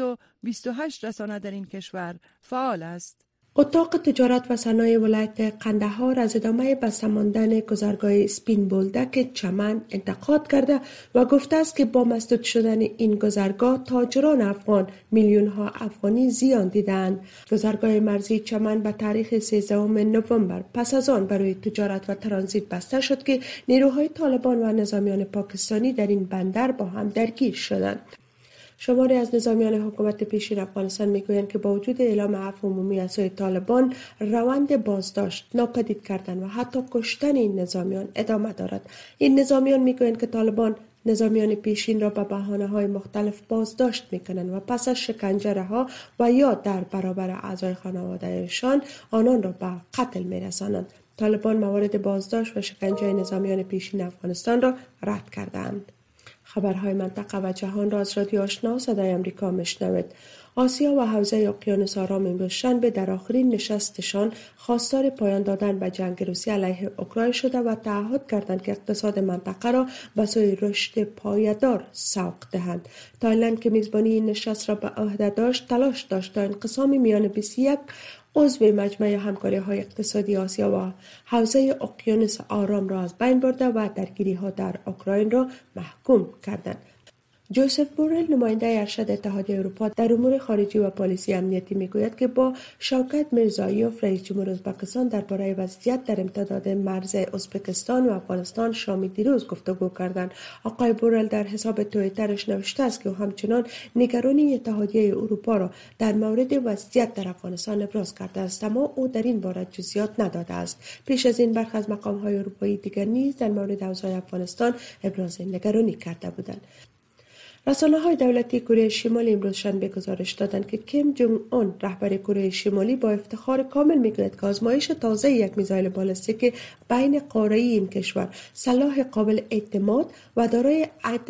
328 رسانه در این کشور فعال است. اتاق تجارت و صنایع ولایت قندهار از ادامه بسته ماندن گذرگاه سپین بولدک چمن انتقاد کرده و گفته است که با مسدود شدن این گذرگاه تاجران افغان میلیون‌ها افغانی زیان دیدند. گذرگاه مرزی چمن به تاریخ 13 نوامبر پس از آن برای تجارت و ترانزیت بسته شد که نیروهای طالبان و نظامیان پاکستانی در این بندر با هم درگیر شدند. شماری از نظامیان حکومت پیشین افغانستان میگویند که با وجود اعلام عفو عمومی از سوی طالبان، روند بازداشت، ناپدید کردن و حتی کشتن این نظامیان ادامه دارد. این نظامیان میگویند که طالبان نظامیان پیشین را به بهانه‌های مختلف بازداشت میکنند و پس از شکنجه رها و یا در برابر اعضای خانواده‌شان آنان را به قتل میرسانند. طالبان موارد بازداشت و شکنجه نظامیان پیشین افغانستان را رد کردند. خبرهای منطقه و جهان را از رادیو آشنا صدای آمریکا میشنوید. آسیا و حوزه اقیانوس آرام امروز شنبه در آخرین نشستشان خواستار پایان دادن به جنگ روسیه علیه اوکراین شده و تعهد کردند که اقتصاد منطقه را به سوی رشد پایدار سوق دهند. تایلند که میزبانی این نشست را به عهده داشت، تلاش داشت تا انقسام میان 21 عضو مجمع همکاری‌های اقتصادی آسیا و حوزه اقیانوس آرام را از بین برده و درگیری‌ها در اوکراین را محکوم کردند. جوزف بورل، نماینده ارشد اتحادیه اروپا در امور خارجی و پالیسی امنیتی، میگوید که با شوکت میرزایوف، رئیس جمهور ازبکستان، درباره وضعیت در امتداد مرز ازبکستان و افغانستان شام دیروز گفتگو کردند. آقای بورل در حساب توییترش نوشته است که او همچنان نگرانی اتحادیه اروپا را در مورد وضعیت در افغانستان ابراز کرده است، اما او در این باره جزئیات نداده است. پیش از این برخی از مقام‌های اروپایی دیگر نیز در مورد اوضاع افغانستان ابراز نگرانی کرده بودند. رسانه‌های دولتی کره شمالی امروز شنبه گزارش دادند که کیم جونگ اون، رهبر کره شمالی، با افتخار کامل میگوید که آزمایش تازه یک میزایل بالستیک بین قاره‌ای این کشور، سلاح قابل اعتماد و دارای عدد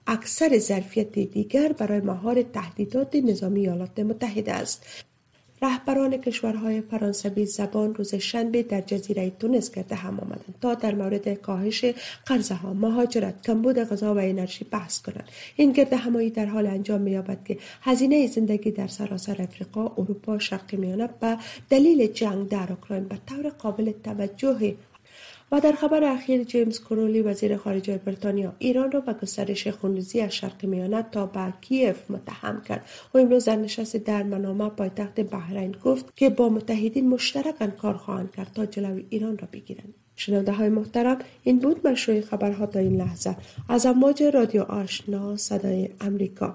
اکثر ظرفیت دیگر برای مهار تهدیدات نظامی ایالات متحده است. رهبران کشورهای فرانسوی زبان روز شنبه در جزیره تونس گرد هم آمدند تا در مورد کاهش قرضه‌ها، مهاجرت، کمبود غذا و انرژی بحث کنند. این گرد همایی در حال انجام می‌یابد که هزینه زندگی در سراسر افریقا، اروپا، شرق میانه به دلیل جنگ در اوکراین به طور قابل توجه. و در خبر اخیر جیمز کورولی وزیر خارجه بریتانیا ایران را به گسترش خونریزی از شرق میانه تا به کیف متهم کرد. او امروز در نشست در منامه پایتخت بحرین گفت که با متحدین مشترکاً کار خواهند کرد تا جلوی ایران را بگیرند. شنونده های محترم، این بود مشروع خبرها تا این لحظه از امواج رادیو آشنا صدای امریکا.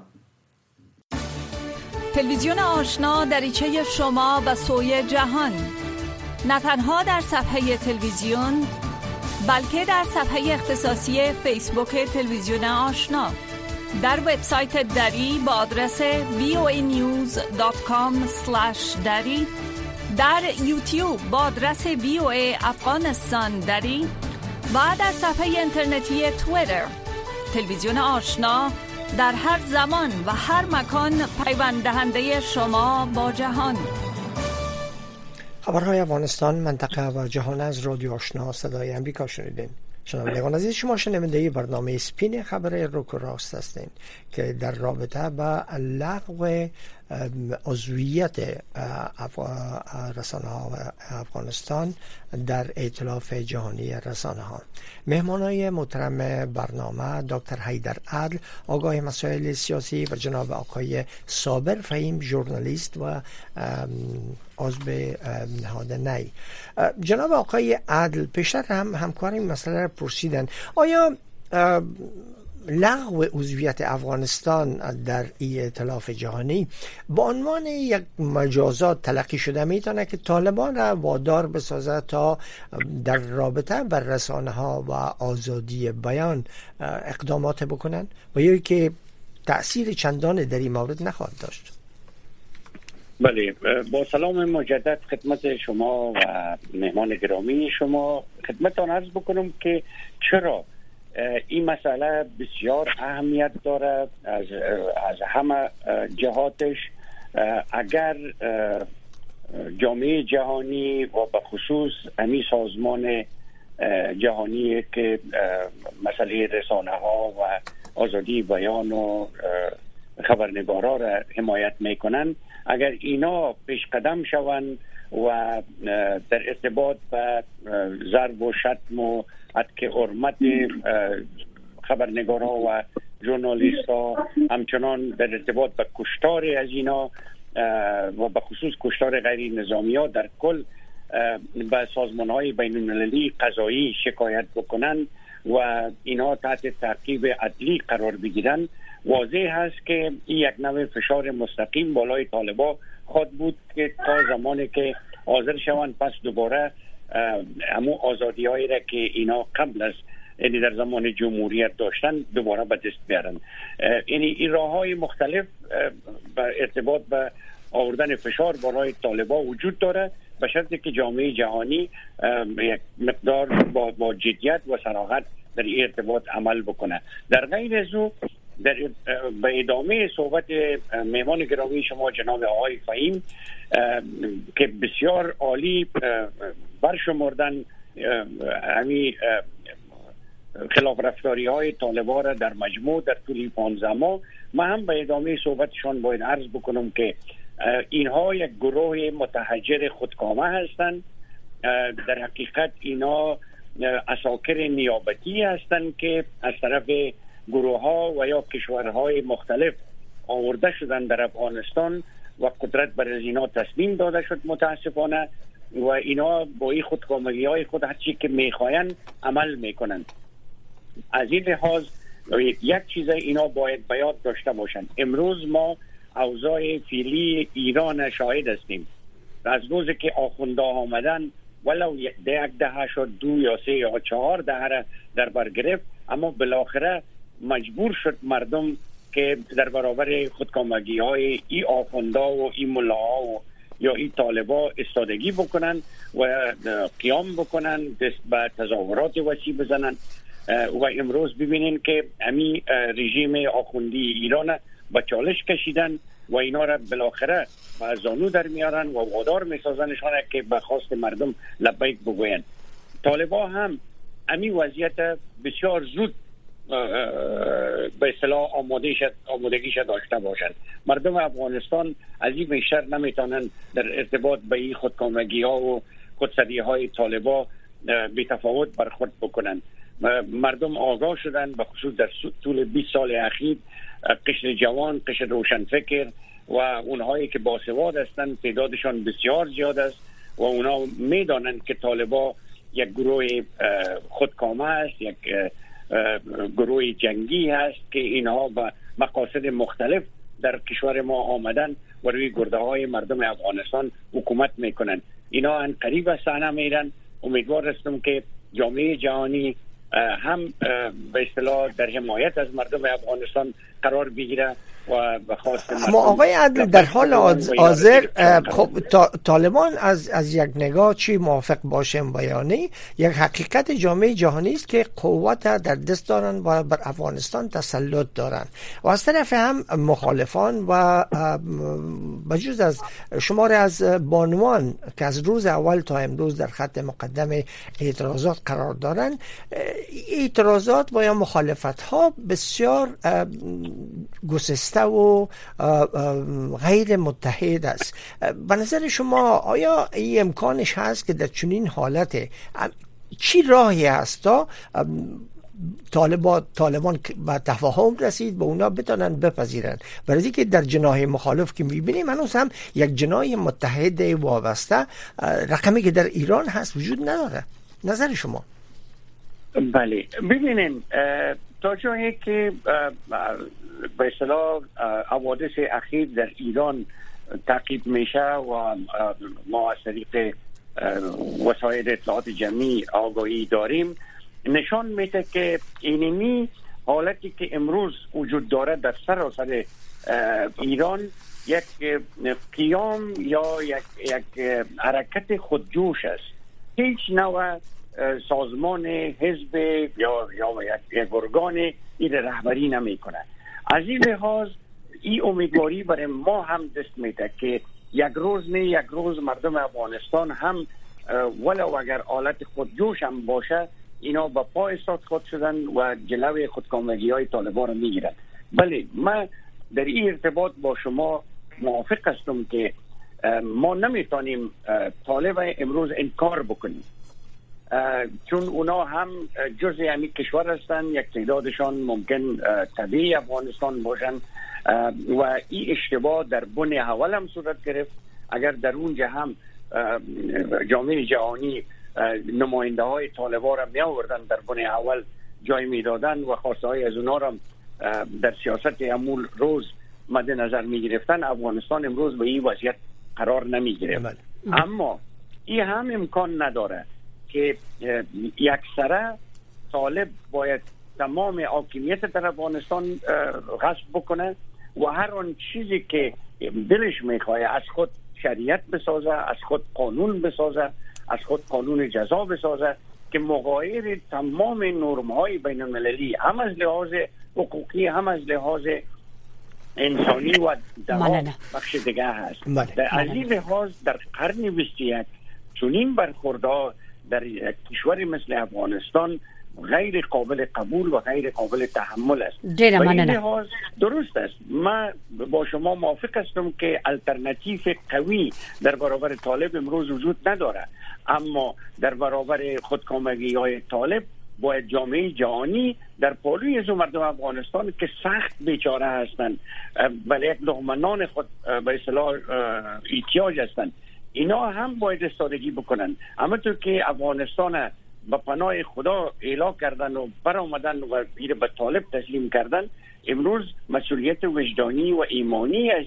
تلویزیون آشنا دریچه شما به سوی جهان، نه تنها در صفحه تلویزیون بلکه در صفحه اختصاصی فیسبوک تلویزیون آشنا، در وبسایت دری با آدرس voanews.com/dari، در یوتیوب با آدرس VOA افغانستان دری و در صفحه اینترنتی توییتر. تلویزیون آشنا در هر زمان و هر مکان پیوند دهنده شما با جهان. خبرهای افغانستان، منطقه و جهان از رادیو آشنا صدای امریکا شنیدین. شنوندگان عزیز، شما شنونده برنامه سپین خبر روک و راست هستین که در رابطه با لغو عضویت رسانه ها و افغانستان در ائتلاف جهانی رسانه ها. مهمانای محترم برنامه دکتر حیدر عدل، آگاه مسائل سیاسی، و جناب آقای صابر فهیم، ژورنالیست و عضو نهاد نی. جناب آقای عدل، پیشتر همکار این مسئله را پرسیدن، آیا لغو عضویت افغانستان در ائتلاف جهانی به عنوان یک مجازات تلقی شده میتونه که طالبان را وادار بسازه تا در رابطه بر رسانه ها و آزادی بیان اقدامات بکنن و یا که تأثیر چندان در این مورد نخواهد داشت؟ بله، با سلام مجدد خدمت شما و مهمان گرامی شما. خدمتتان عرض بکنم که چرا این مسئله بسیار اهمیت داره از همه جهاتش. اگر جامعه جهانی و به خصوص همین سازمان جهانی که مسئله رسانه ها و آزادی بیان و خبرنگارا را حمایت میکنن، اگر اینا پیش قدم شوند و در ارتباط با ضرب و شتم و حتی حرمت خبرنگارا و ژورنالیستا، همچنان در ارتباط با کشتار از اینا و به خصوص کشتار غیر نظامی ها در کل به سازمان های بین المللی قضایی شکایت بکنن و اینا تحت تعقیب عدلی قرار بگیرن، واضح هست که این یک نوع فشار مستقیم بالای طالبان خواهد بود که تا زمانی که حاضر شوند پس دوباره همون آزادی هایی را که اینا قبل از یعنی در زمان جمهوریت داشتن دوباره به دست بیارن. یعنی این راه های مختلف به ارتباط به آوردن فشار بالای طالبان وجود داره، به شرطی که جامعه جهانی یک مقدار با جدیت و صراحت در این ارتباط عمل بکنه. در غیر از او به ادامه صحبت مهمان گرامی شما جناب آقای فهیم که بسیار عالی برشمردن همین خلاف رفتاری های طالبان را در مجموع در طول 15 ماه، من هم به ادامه صحبتشان باید عرض بکنم که اینها یک گروه متحجر خودکامه هستند. در حقیقت اینا عساکر نیابتی هستند که از طرف گروه ها و یا کشورهای مختلف آورده شدن در افغانستان و قدرت بر اینا تسلیم داده شد متاسفانه، و اینا با این خودکامگی های خود هرچی که میخواین عمل میکنن. از این لحاظ یک چیز اینا باید به یاد داشته باشن. امروز ما اوضاع فعلی ایران شاهد هستیم. از روزی که آخونده آمدن ولو یک دهه شد، 2 یا 3 یا 4 دهه در بر گرفت، اما بالاخره مجبور شد مردم که در برابر خودکامگی های ای آخونده و ای ملاها و یا ای طالبا استادگی بکنن و قیام بکنن، دست به تظاهرات وسیع بزنن. و امروز ببینین که امی رژیم آخوندی ایران با چالش کشیدن و اینا را بالاخره با زانو در میارن و وادار میسازنشان که به خواست مردم لبیک بگوین. طالبا هم امی وضعیت بسیار زود به اصطلاح آمادگیش داشته باشند. مردم افغانستان از این بیشتر نمیتونن در ارتباط به این خودکامگی ها و خودسری های طالبا بی تفاوت برخورد بکنن. مردم آگاه شدن، به خصوص در طول 20 سال اخیر قشر جوان، قشر روشنفکر و اونهایی که باسواد هستند تعدادشان بسیار زیاد است و اونا میدانند که طالبا یک گروه خودکامه است، یک گروه جنگی هست که اینها با مقاصد مختلف در کشور ما آمدن و روی گرده های مردم افغانستان حکومت میکنن. اینا ان قریب از صحنه میرن. امیدوار هستم که جامعه جهانی هم به اصطلاح در حمایت از مردم افغانستان قرار بگیره و به خواست اما آقای عدل در حال حاضر خب طالبان از یک نگاه چی موافق باشیم بیانی، یک حقیقت جامعه جهانی است که قوت در دست دارن و بر افغانستان تسلط دارن و از طرف هم مخالفان و بجز از شمار از بانوان که از روز اول تا امروز در خط مقدم اعتراضات قرار دارن، اعتراضات و یا مخالفت ها بسیار گسسته و غیر متحد است. به نظر شما آیا این امکانش هست که در چنین حالت چی راهی هست تا طالبان به تفاهم رسید به اونا بتونن بپذیرن؟ برای که در جناح مخالف که میبینیم هنوز هم یک جناح متحد وابسته رقمی که در ایران هست وجود نداره. نظر شما؟ بله، ببینین تا جایی که به اصطلاح حوادث اخیر در ایران تعقیب میشه و ما از طریق وسایل اطلاعات جمعی آگاهی داریم، نشان میده که اینمی حالتی که امروز وجود داره در سراسر ایران یک قیام یا یک حرکت خودجوش است. هیچ نوع سازمان، حزب یا یک ارگان این رهبری نمی کنه. از این لحاظ این امیدواری برای ما هم دست میده که یک روز مردم افغانستان هم ولو اگر حالت خودجوش هم باشه اینا با پا ایستاد خود شدن و جلوی خودکامگی های طالبان رو میگیرن. بله، من در این ارتباط با شما موافق هستم که ما نمیتونیم طالب امروز انکار بکنیم، چون اونا هم جزء همین کشور هستن، یک تعدادشان ممکن تبعی افغانستان باشن و این اشتباه در بن اول هم صورت گرفت. اگر در اونجا هم جامعه جهانی نماینده های طالبان را می آوردن در بن اول جای می دادن و خواسته های از اونا را در سیاست امول روز مد نظر می گرفتن، افغانستان امروز به این وضعیت قرار نمی گرفت. اما این هم امکان نداره که یک سره طالب باید تمام حاکمیت در افغانستان غصب بکنه و هر آن چیزی که دلش میخواه از خود شریعت بسازه، از خود قانون بسازه، از خود قانون جزا بسازه که مغایر تمام نرم‌های بین المللی هم از لحاظ حقوقی هم از لحاظ انسانی و در بخش دیگه هست. از این لحاظ در قرن 21 چنین برخوردها در کشوری مثل افغانستان غیر قابل قبول و غیر قابل تحمل است. و این لحاظ درست است. من با شما موافق هستم که الटरनेटिव قوی در برابر طالب امروز وجود نداره، اما در برابر خودکامگی های طالب باید جامعه جهانی در پالوی از مردم افغانستان که سخت بیچاره هستند، ولی یک لقمه خود به اصطلاح احتیاج هستند، اینا هم باید استادگی بکنن. اما تو که افغانستان به پناه خدا اعلام کردن و برآمدن و به طالب تسلیم کردن، امروز مسئولیت وجدانی و ایمانی از این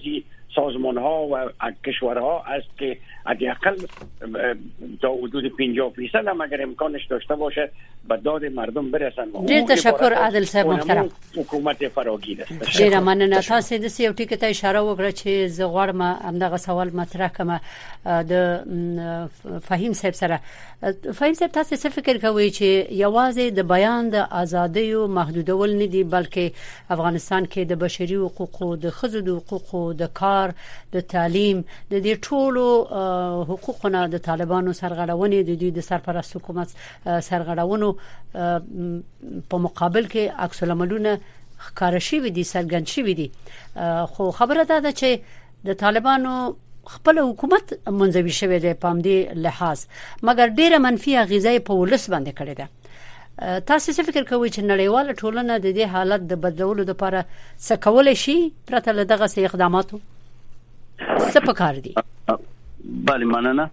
سازمان ها و کشورها است که حداقل تا حدود 50% هم اگر امکانش داشته باشه به داد مردم برسن. ډیر تشکر عادل صاحب محترم. حکومت فراگیر است. ډیر مننه. تاسو د یو ټکی ته اشاره وکړه چې زه غواړم همدغه سوال مطرح کړم د فهیم صاحب سره. فهیم صاحب تاسو څه فکر کوئ چې یوازې د بیان د ازادۍ او محدودول نه دي بلکې افغانستان کې د بشري حقوقو د ښځو د حقوقو د کار د تعلیم د دې ټولو حقوقونه د طالبانو سرغړونې د دوی د سرپرست حکومت سرغړونو په مقابل کې عکس العملونه ښکار شوي دي څرګند شوي دي. خو خبره ده چې د طالبانو خپل حکومت منځوي شوی دی په همدې لحاظ مګر ډیره منفي اغیزه په ولس باندې کړې ده. تاسو څه فکر کوئ چې نړیواله ټولنه د دې حالت د بدلولو لپاره څه کولای شي پرته له دغه اقداماتو؟ څه پکار دي؟ بله مننه.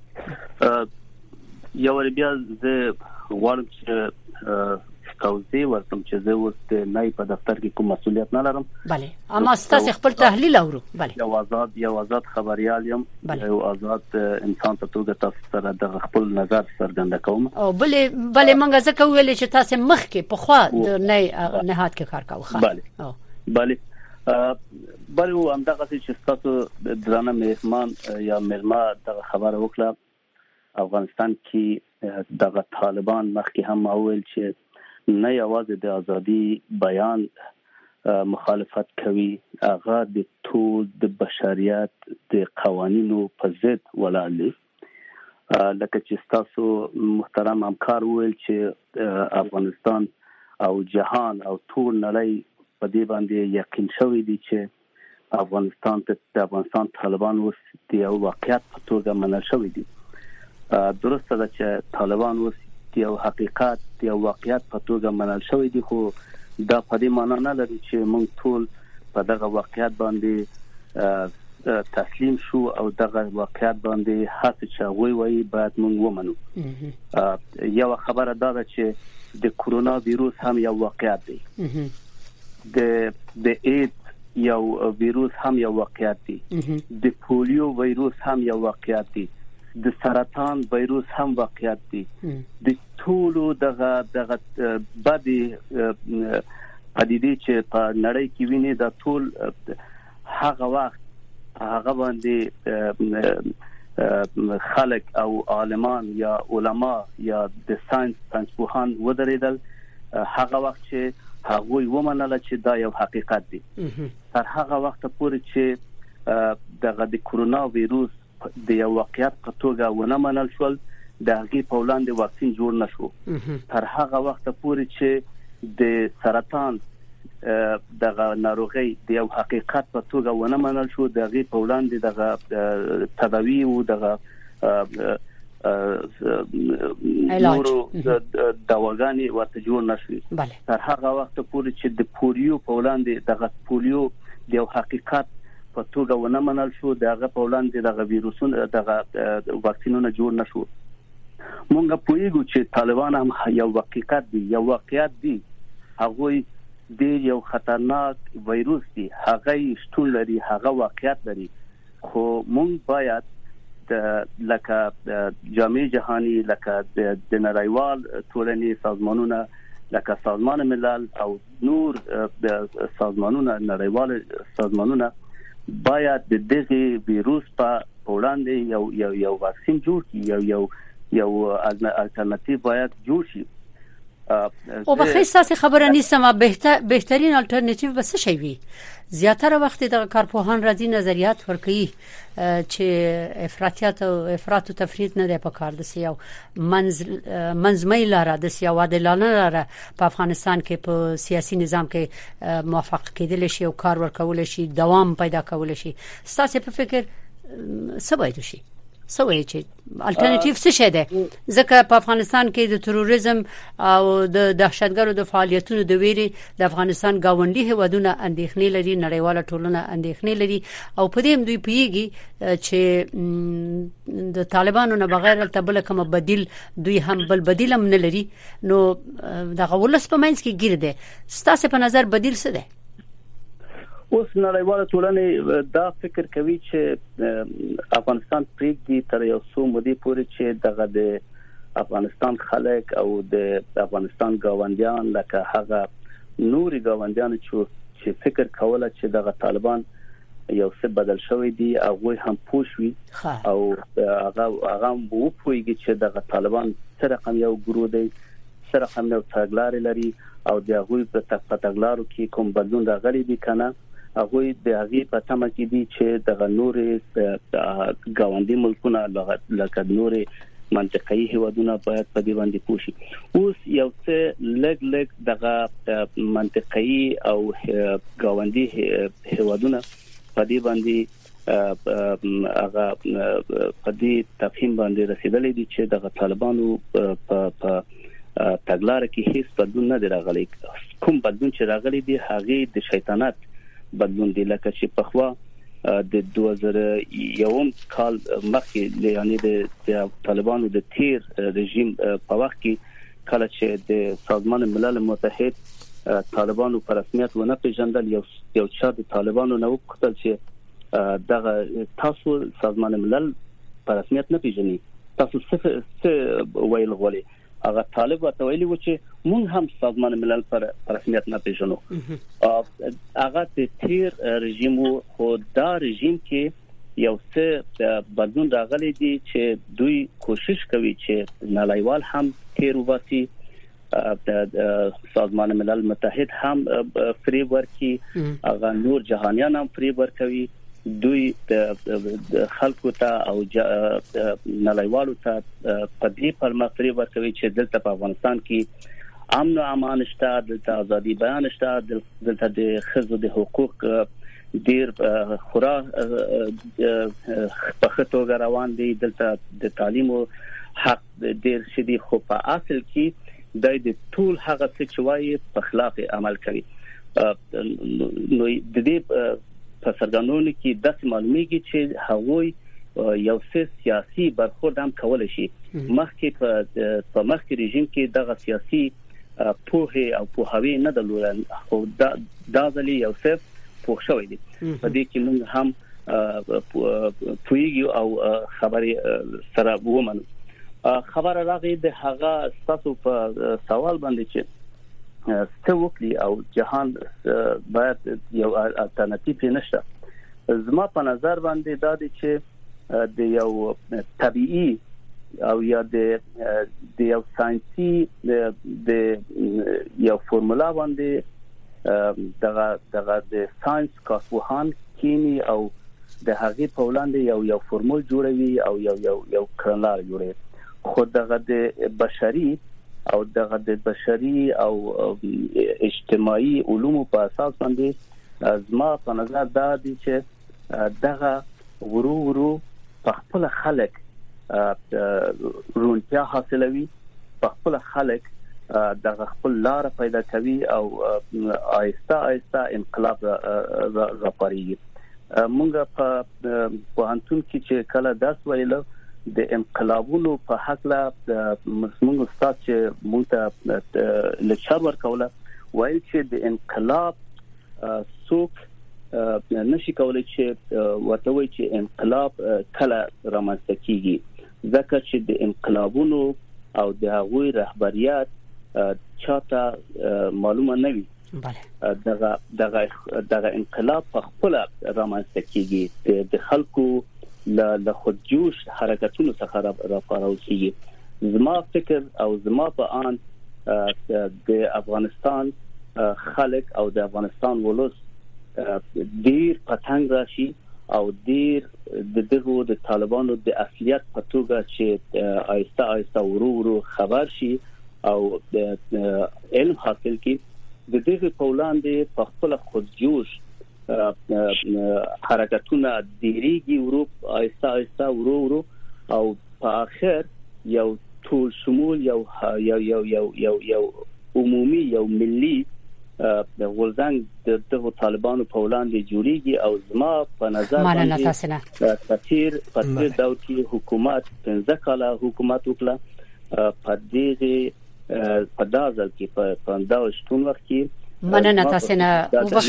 یو بیا زه غواړم چې توضیح ورکړم چې زه اوس د نای په دفتر کې کوم مسؤلیت نه لرم. بله اما تاسو خپل تحلیل اورو. بله یو آزاد خبريال یم، یو آزاد انسان په توګه تاسو سره د خپل نظر څرګند کوم. او بله منګه ځکه ویل چې تاسو مخکې په خوا د نای نهاد کې کار کاوه. بله بله همدغه چې تاسو درانه مهمان یا ملما د خبره وکړه افغانستان کې دغه طالبان مخکې هم اول چې نه یوازې د ازادي بیان مخالفت کوي، هغه د ټول د بشریت د قوانینو په ضد ولاړ دي. لکه چې تاسو محترم همکار ویل چې افغانستان او جهان او ټول نړۍ په دې باندې یقین شوی دی چې افغانستان طالبان اوس د یو واقعیت په توګه منل شوی دي. درسته ده چې طالبان اوس د یو حقیقت د یو واقعیت په توګه منل شوی دي، خو دا په دې معنی نه لري چې موږ ټول په دغه واقعیت باندې تسلیم شو او دغه واقعیت باندې هڅه چوي وي باید موږ ومنو. یو خبره ده چې د کرونا ویروس هم یو واقعیت دی، د ایډز یو ویروس هم یو واقعیت دی، د پولیو ویروس هم یو واقعیت دی، د سرطان ویروس هم واقعیت دی. د ټولو دغه بدی پدیدې چې په نړۍ کې ویني د ټول هغه وخت هغه باندې خلک او عالمان یا علما یا د ساينس پوهان ودرېدل هغه وخت چې هغوی ومنل چې دا یو حقیقت دی. تر هغه وخت پورې چې دغه د کرونا ویروس د یو واقعیت په توګه ونه منل شول، د هغې په وړاندې واکسین جوړ نشو. تر هغه وخت پورې چې د سرطان دغه ناروغي د یو حقیقت په توګه ونه منل شو، د هغې په وړاندې دغه تداوی او دغه نورو دواګانې ورته جوړ نشوي. تر هغه وخت پورې چې د پولیو په وړاندې دغه پولیو د یو حقیقت په توګه ونه منل شو، دغه په وړاندې دغه ویروسونه دغه واکسینونه جوړ نشو. مونږ پوهیږو چې طالبان هم یو حقیقت دی، یو واقعیت دی، هغه ډیر یو خطرناک ویروس دی، هغه شتون لري، هغه واقعیت لري. خو مونږ باید لکه جامعه جهانی، لکه د نړیوال ټولنې سازمانونه، لکه سازمان ملل او نور سازمانونه، نړیوال سازمانونه باید د دغه ویروس په وړاندې یو واکسین جوړ کړي، یو الټرناتیو باید جوړ شي. او به خاصه خبره نیستم بهترین الټرناتیو به څه شي وي؟ زیاتره وخت د کارپوهان راځي نظریات ورکوي چې افراطیت او افراط او تفرید نه دی په کار. د سیاو منځمۍ لاره د سیاو عادلانه لاره په افغانستان کې په سیاسي نظام کې موافق کېدل شي او کار ورکول شي، دوام پیدا کول شي. تاسو په فکر څه باید شي؟ سوي چې الټرناتیو څه شي ده؟ ځکه په افغانستان کې د تروریزم او د دهشتګرو د فعالیتونو د ویري د افغانستان گاونډي هیوادونه اندېښنې لري، نړیواله ټولنه اندېښنې لري او په دې دوی پیږي چې د طالبانو نه بغیر تبل کوم بدیل دوی هم بل بدیل هم نه لري. نو دغه ولس په منځ کې ګیر ده. ستاسو په نظر بدیل څه ده؟ اوس نړیواله ټولنه دا فکر کوي چې افغانستان پریږدي تر یو څو مودې پورې چې دغه د افغانستان خلک او د افغانستان ګاونډیان لکه هغه نوري ګاونډیان چې فکر کوله چې دغه طالبان یو څه بدل شوی دی هغه هم پوښوي او هغه وو پویږي چې دغه طالبان سره کوم یو ګروه دی سره کوم یو تګلارې لري او د هغوی په تګلارو کې کوم بدلون راغلی دی کنه هغه د هغه په تمه کې دي چې د نورې ګاونډي ملکونه لکه نورې منطقي هیوادونه باید په دې باندې پوښي اوس یو څه لګ دغه منطقي او ګاونډي هیوادونه په دې باندې هغه په دې تفهیم باندې رسیدلې دي چې دغه طالبانو په تګلارې کې هیڅ بدلون نه راغلی کوم بدلون چې راغلی دی هغه د شیطنت بدلون دی لکه چې په خوا د 2001 کال مخکې یعنی د طالبانو د تیر رژیم په وخت کې کله چې د سازمان ملل متحد طالبانو په رسمیت ونه پیژندل یو چا د طالبانو نو کتل چې دغه تاسو سازمان ملل په رسمیت نه پیژني تاسو څه ویل غواړي هغه طالب ورته ویلي و چې مونږ هم سازمان ملل پر رسمیت نه پیژنو هغه د تیر رژیم خو دا رژیم کې یو څه بدلون راغلی دی چې دوی کوشش کوي چې نړیوال هم تیر وباسي د سازمان ملل متحد هم فریب ورکي هغه نور جهانیان هم فریب ورکوي دوی د خلکو ته او نړیوالو ته په دې پرمخ فریب ورکوي چې دلته په افغانستان کې امن او امان شته دلته ازادي بیان شته دلته د ښځو د حقوق ډیر خورا په خطوګه روان دي دلته د تعلیم حق ډیر شدي خو په اصل کې د ټول هغه څه چې وايي په خلاف عمل کوي نو د دې په سرګانونو کې د معلومیږي چې هغوی یو سیاسي برخورد هم کولای شي مخکې په مخکې رژیم کې دغه سیاسي پوهه او پوهاوی نه درلودل خو دا ځلې یو څه پوه شوی دی په دې کې موږ هم پوهیږو او خبرې سره ومنو خبره راغی د هغه تاسو په سوال باندې چې څه وکړي او جهان باید یو الټرناتیو نشته زما په نظر باندې دا دي چې د یو طبيعي او یا د یو ساينسي د یو فورمولا باندې دغه د ساينس کارپوهان کینی او د هغې په وړاندې یو فورمول جوړوي او یو کړنلار جوړوي خو دغه د بشري او دغه د بشري او اجتماعي علومو په اساس باندې زما په نظر دا دي چې دغه ورو په خپل خلک رونتیا حاصلوي په خپل خلک دغه خپل لار پیدا کوي او آهسته انقلاب راپاريږي مونږ په پوهنتون کې چې کله درس ویل د انقلابونو په حق لا موږ استاد چې موږ ته لیکچر ورکوله وایي چې د انقلاب څوک نشي کولای چې ورته وایي چې انقلاب کله رامنځته کیږي ځکه چې د انقلابونو او د هغوی رهبریت چاته معلومه نه وي دغه انقلاب په خپل رامنځته کیږي د خلکو له خودجوش حرکتونو څخه راپارول کیږي زما فکر او زما په ان د افغانستان خلک او د افغانستان ولس ډیر پتنګ راشي او ډیر دغه د طالبانو د اصلیت په توګه چې آهسته ورو خبر شي او علم حاصل کی د دغه په وړاندې په خپل خودجوش حرکتونه دیریږي ورو آهسته ورو او په اخر یو ټول شمول یو عمومي یو ملي د غورځنګ د طالبانو په وړاندې جوړیږي او زما په نظر باندې تفسیر دولتي حکومت 15 کاله حکومت وکړه په دې په دازل کې په انداز شتون وخت کې مننه تاسو نه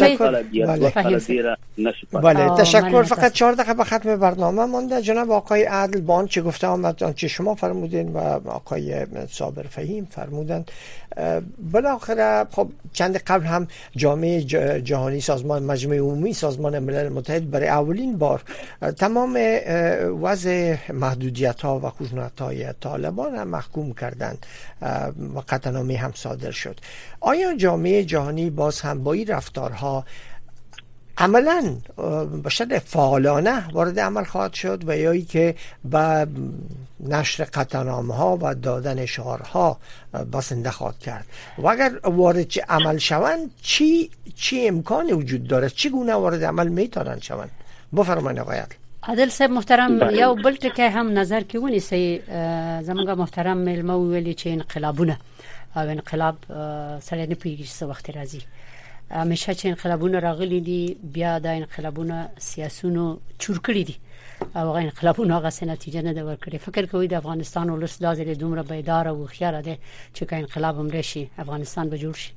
بله تشکر. فقط 4 دقیقه به ختم برنامه مونده. جناب آقای عادل با آنچه گفته آمد، آنچه شما فرمودین و آقای صابر فهیم فرمودن، بالاخره خب چند قبل هم جامعه جهانی سازمان مجمع عمومی سازمان ملل متحد برای اولین بار تمام وضع محدودیت‌ها و خشونت‌های طالبان هم محکوم کردند و قطعنامه هم صادر شد. آیا جامعه جهانی باز هم با این رفتارها عملاً به شکل فعالانه وارد عمل خواهد شد و یا ای که با نشر قطعنامه‌ها و دادن شعارها بسنده خواهد کرد؟ و اگر وارد عمل شوند چی امکان وجود داره؟ چگونه وارد عمل میتونن شوند؟ بفرمایید آقای عادل صاحب محترم. یو بل ټکی هم نظر کې ونیسي. زمونږ محترم ملمه ویلي چې انقلابونه او انقلاب سره نه پیږي څه وخت راځي. همیشه چې انقلابونه راغلي دي بیا د انقلابونه سیاسونو چور کړی دي او هغه انقلابونه هغه نتیجه نه دا ورکړي. فکر کوي د افغانستان ولس د ازل دومره بیدار او خيار ده چې که انقلاب هم راشي افغانستان به جوړ شي.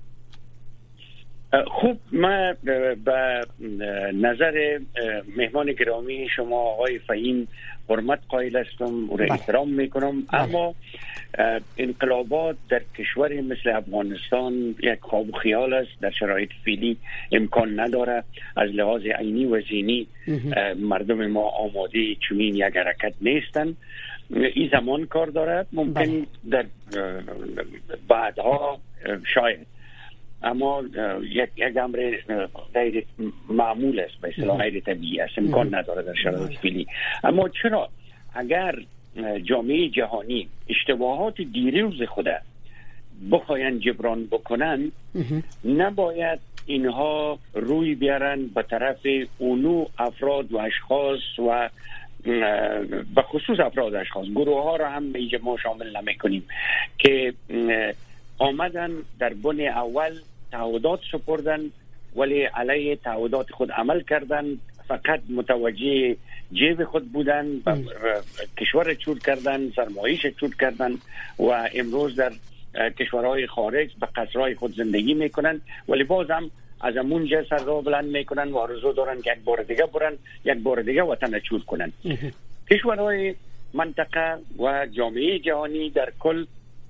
خوب، من به نظر مهمان گرامی شما آقای فهیم حرمت قائل هستم و احترام میکنم، اما انقلابات در کشور مثل افغانستان یک خواب و خیال است. در شرایط فعلی امکان نداره. از لحاظ عینی و ذهنی مردم ما آماده چنین یک حرکت نیستن. این زمان کار دارد. ممکن در بعدها شاید، اما یک امر غیر معمول است، به اصطلاح غیر طبیعی است، امکان نداره در شرایط فعلی. اما چرا اگر جامعه جهانی اشتباهات دیروز خود بخواین جبران بکنن، نباید اینها روی بیارن به طرف اونو افراد و اشخاص و به خصوص افراد اشخاص، گروه ها را هم اینجا ما شامل نمی کنیم که آمدن در بن اول تعهدات سپردن ولی علیه تعهدات خود عمل کردن، فقط متوجه جیب خود بودن، کشور چور کردن، سرمایش چور کردن و امروز در کشورهای خارج به قصرهای خود زندگی میکنن، ولی باز هم از اونجا سر را بلند میکنن و آرزو دارن که یک بار دیگه برن، یک بار دیگه وطن چور کنن. کشورهای منطقه و جامعه جهانی در کل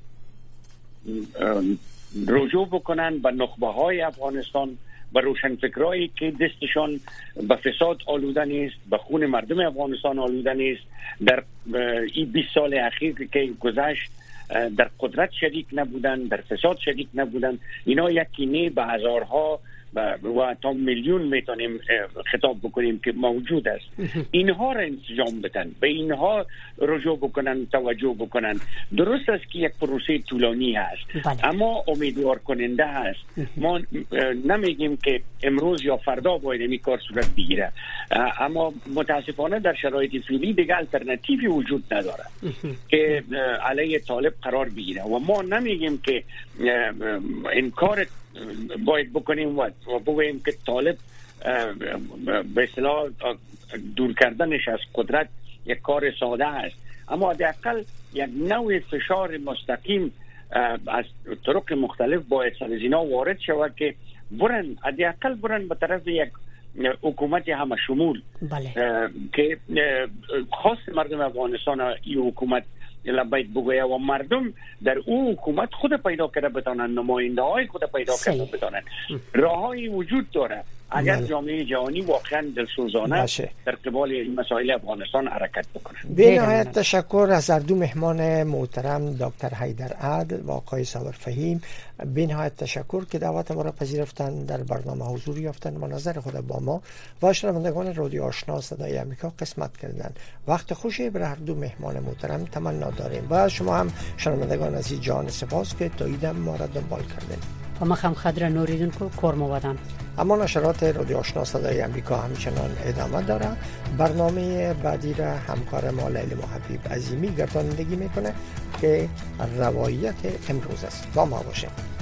رجوع بکنن به نخبه های افغانستان، به روشنفکرایی که دستشان به فساد آلوده نیست، به خون مردم افغانستان آلوده نیست. در این 20 سال اخیر که گذشت در قدرت شریک نبودن، در فساد شریک نبودن. اینا یکی نه به هزارها و تا میلیون میتونیم خطاب بکنیم که موجود است. اینها را انسجام بدن، به اینها رجوع بکنن، توجه بکنن. درست است که یک پروسه طولانی هست، اما امیدوار کننده هست. ما نمیگیم که امروز یا فردا باید این کار صورت بگیره، اما متاسفانه در شرایط فعلی دیگه الटरनेटिवی وجود نداره که علیه طالب قرار بگیره و ما نمیگیم که این کار باید بکنیم و بگوییم که طالب به اصطلاح دور کردنش از قدرت یک کار ساده است، اما حداقل یک نوع فشار مستقیم از طرق مختلف باید سر اینا وارد شود که حداقل برن به طرف یک حکومت همه شمول که خاص مردم افغانستان این حکومت باید بگویه و مردم در اون حکومت خود پیدا کرده بتانن، نماینده های خود پیدا کرده بتانن. راههایی وجود داره اگر جامعه جهانی واقعا دلسوزانه در قبال این مسائل افغانستان حرکت بکنه. به نهایت تشکر از هر دو مهمان محترم دکتر حیدر عادل و آقای صابر فهیم. به نهایت تشکر که دعوت ما را پذیرفتند، در برنامه حضور یافتند، مناظر خود با ما و شنوندگان رادیو آشنا صدای آمریکا قسمت کردند. وقت خوشی برای هر دو مهمان محترم تمنا داریم و شما هم شنوندگان عزیز جان سپاس که تایید ما را دنبال کردید. ما هم خضر نوریدونکو کورموادان. اما نشرات رادیو آشنا صدای آمریکا همچنان ادامه داره. برنامه بعدی را همکار ما لیلی محبیب عظیمی گردانندگی میکنه که روایت امروز است. با ما باشید.